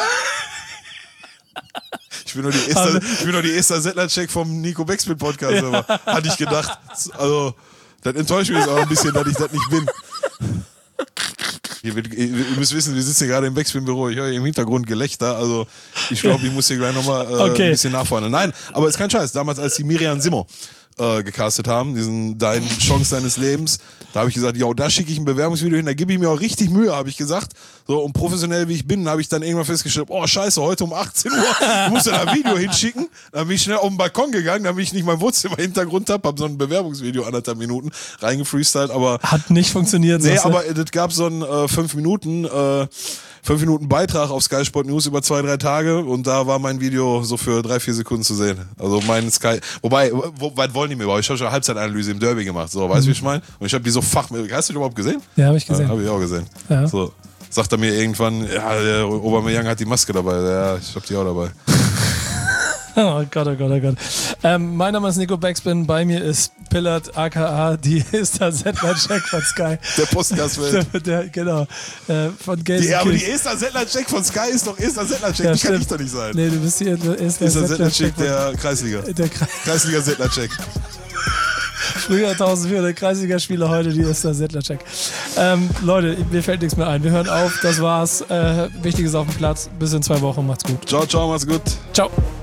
Ich bin nur die Esther, ich bin nur die Esther Sedlacek vom Nico Backspin Podcast, ja. aber hatte ich gedacht. Also, das enttäuscht mich jetzt auch ein bisschen, dass ich das nicht bin. Ihr, ihr müsst wissen, wir sitzen hier gerade im Backspin-Büro. Ich höre im Hintergrund Gelächter. Also, ich glaube, ich muss hier gleich nochmal äh, okay. ein bisschen nachfordern. Nein, aber ist kein Scheiß. Damals, als die Miriam Simmer äh, gecastet haben, diesen Dein Chance deines Lebens, da habe ich gesagt, ja, da schicke ich ein Bewerbungsvideo hin, da gebe ich mir auch richtig Mühe, habe ich gesagt. So, und professionell wie ich bin, habe ich dann irgendwann festgestellt, oh scheiße, heute um achtzehn Uhr musst du da ein Video hinschicken. Dann bin ich schnell auf den Balkon gegangen, damit ich nicht mein Wohnzimmer-Hintergrund habe, habe so ein Bewerbungsvideo anderthalb Minuten reingefreestylt, aber... Hat nicht funktioniert. Nee, aber es gab so einen äh, fünf Minuten... Äh, Fünf Minuten Beitrag auf Sky Sport News über zwei, drei Tage und da war mein Video so für drei, vier Sekunden zu sehen. Also mein Sky, wobei, wo weit wollen die mir überhaupt? Ich habe schon eine Halbzeitanalyse im Derby gemacht, so, weißt du, mhm. wie ich meine? Und ich habe die so fach, hast du die überhaupt gesehen? Ja, habe ich gesehen. Ja, habe ich auch gesehen. Ja. So, sagt er mir irgendwann, ja, der Aubameyang hat die Maske dabei. Ja, ich habe die auch dabei. Oh Gott, oh Gott, oh Gott. Ähm, mein Name ist Nico Backspin, bei mir ist Pillard, aka die Esther Sedlacek von Sky. Der Podcast-Welt. Der, der, genau. Äh, von Gelsenkirchen. Ja, aber die Esther Sedlacek von Sky ist doch Esther Sedlacek, ja, die stimmt. kann ich doch nicht sein. Nee, du bist hier Esther, Esther Sedlacek der Kreisliga. Der Kre Kreisliga Sedlacek. Früher tausendvierhundert Kreisligaspieler, heute die Esther Sedlacek. Ähm, Leute, mir fällt nichts mehr ein. Wir hören auf, das war's. Äh, Wichtiges auf dem Platz. Bis in zwei Wochen. Macht's gut. Ciao, ciao, macht's gut. Ciao.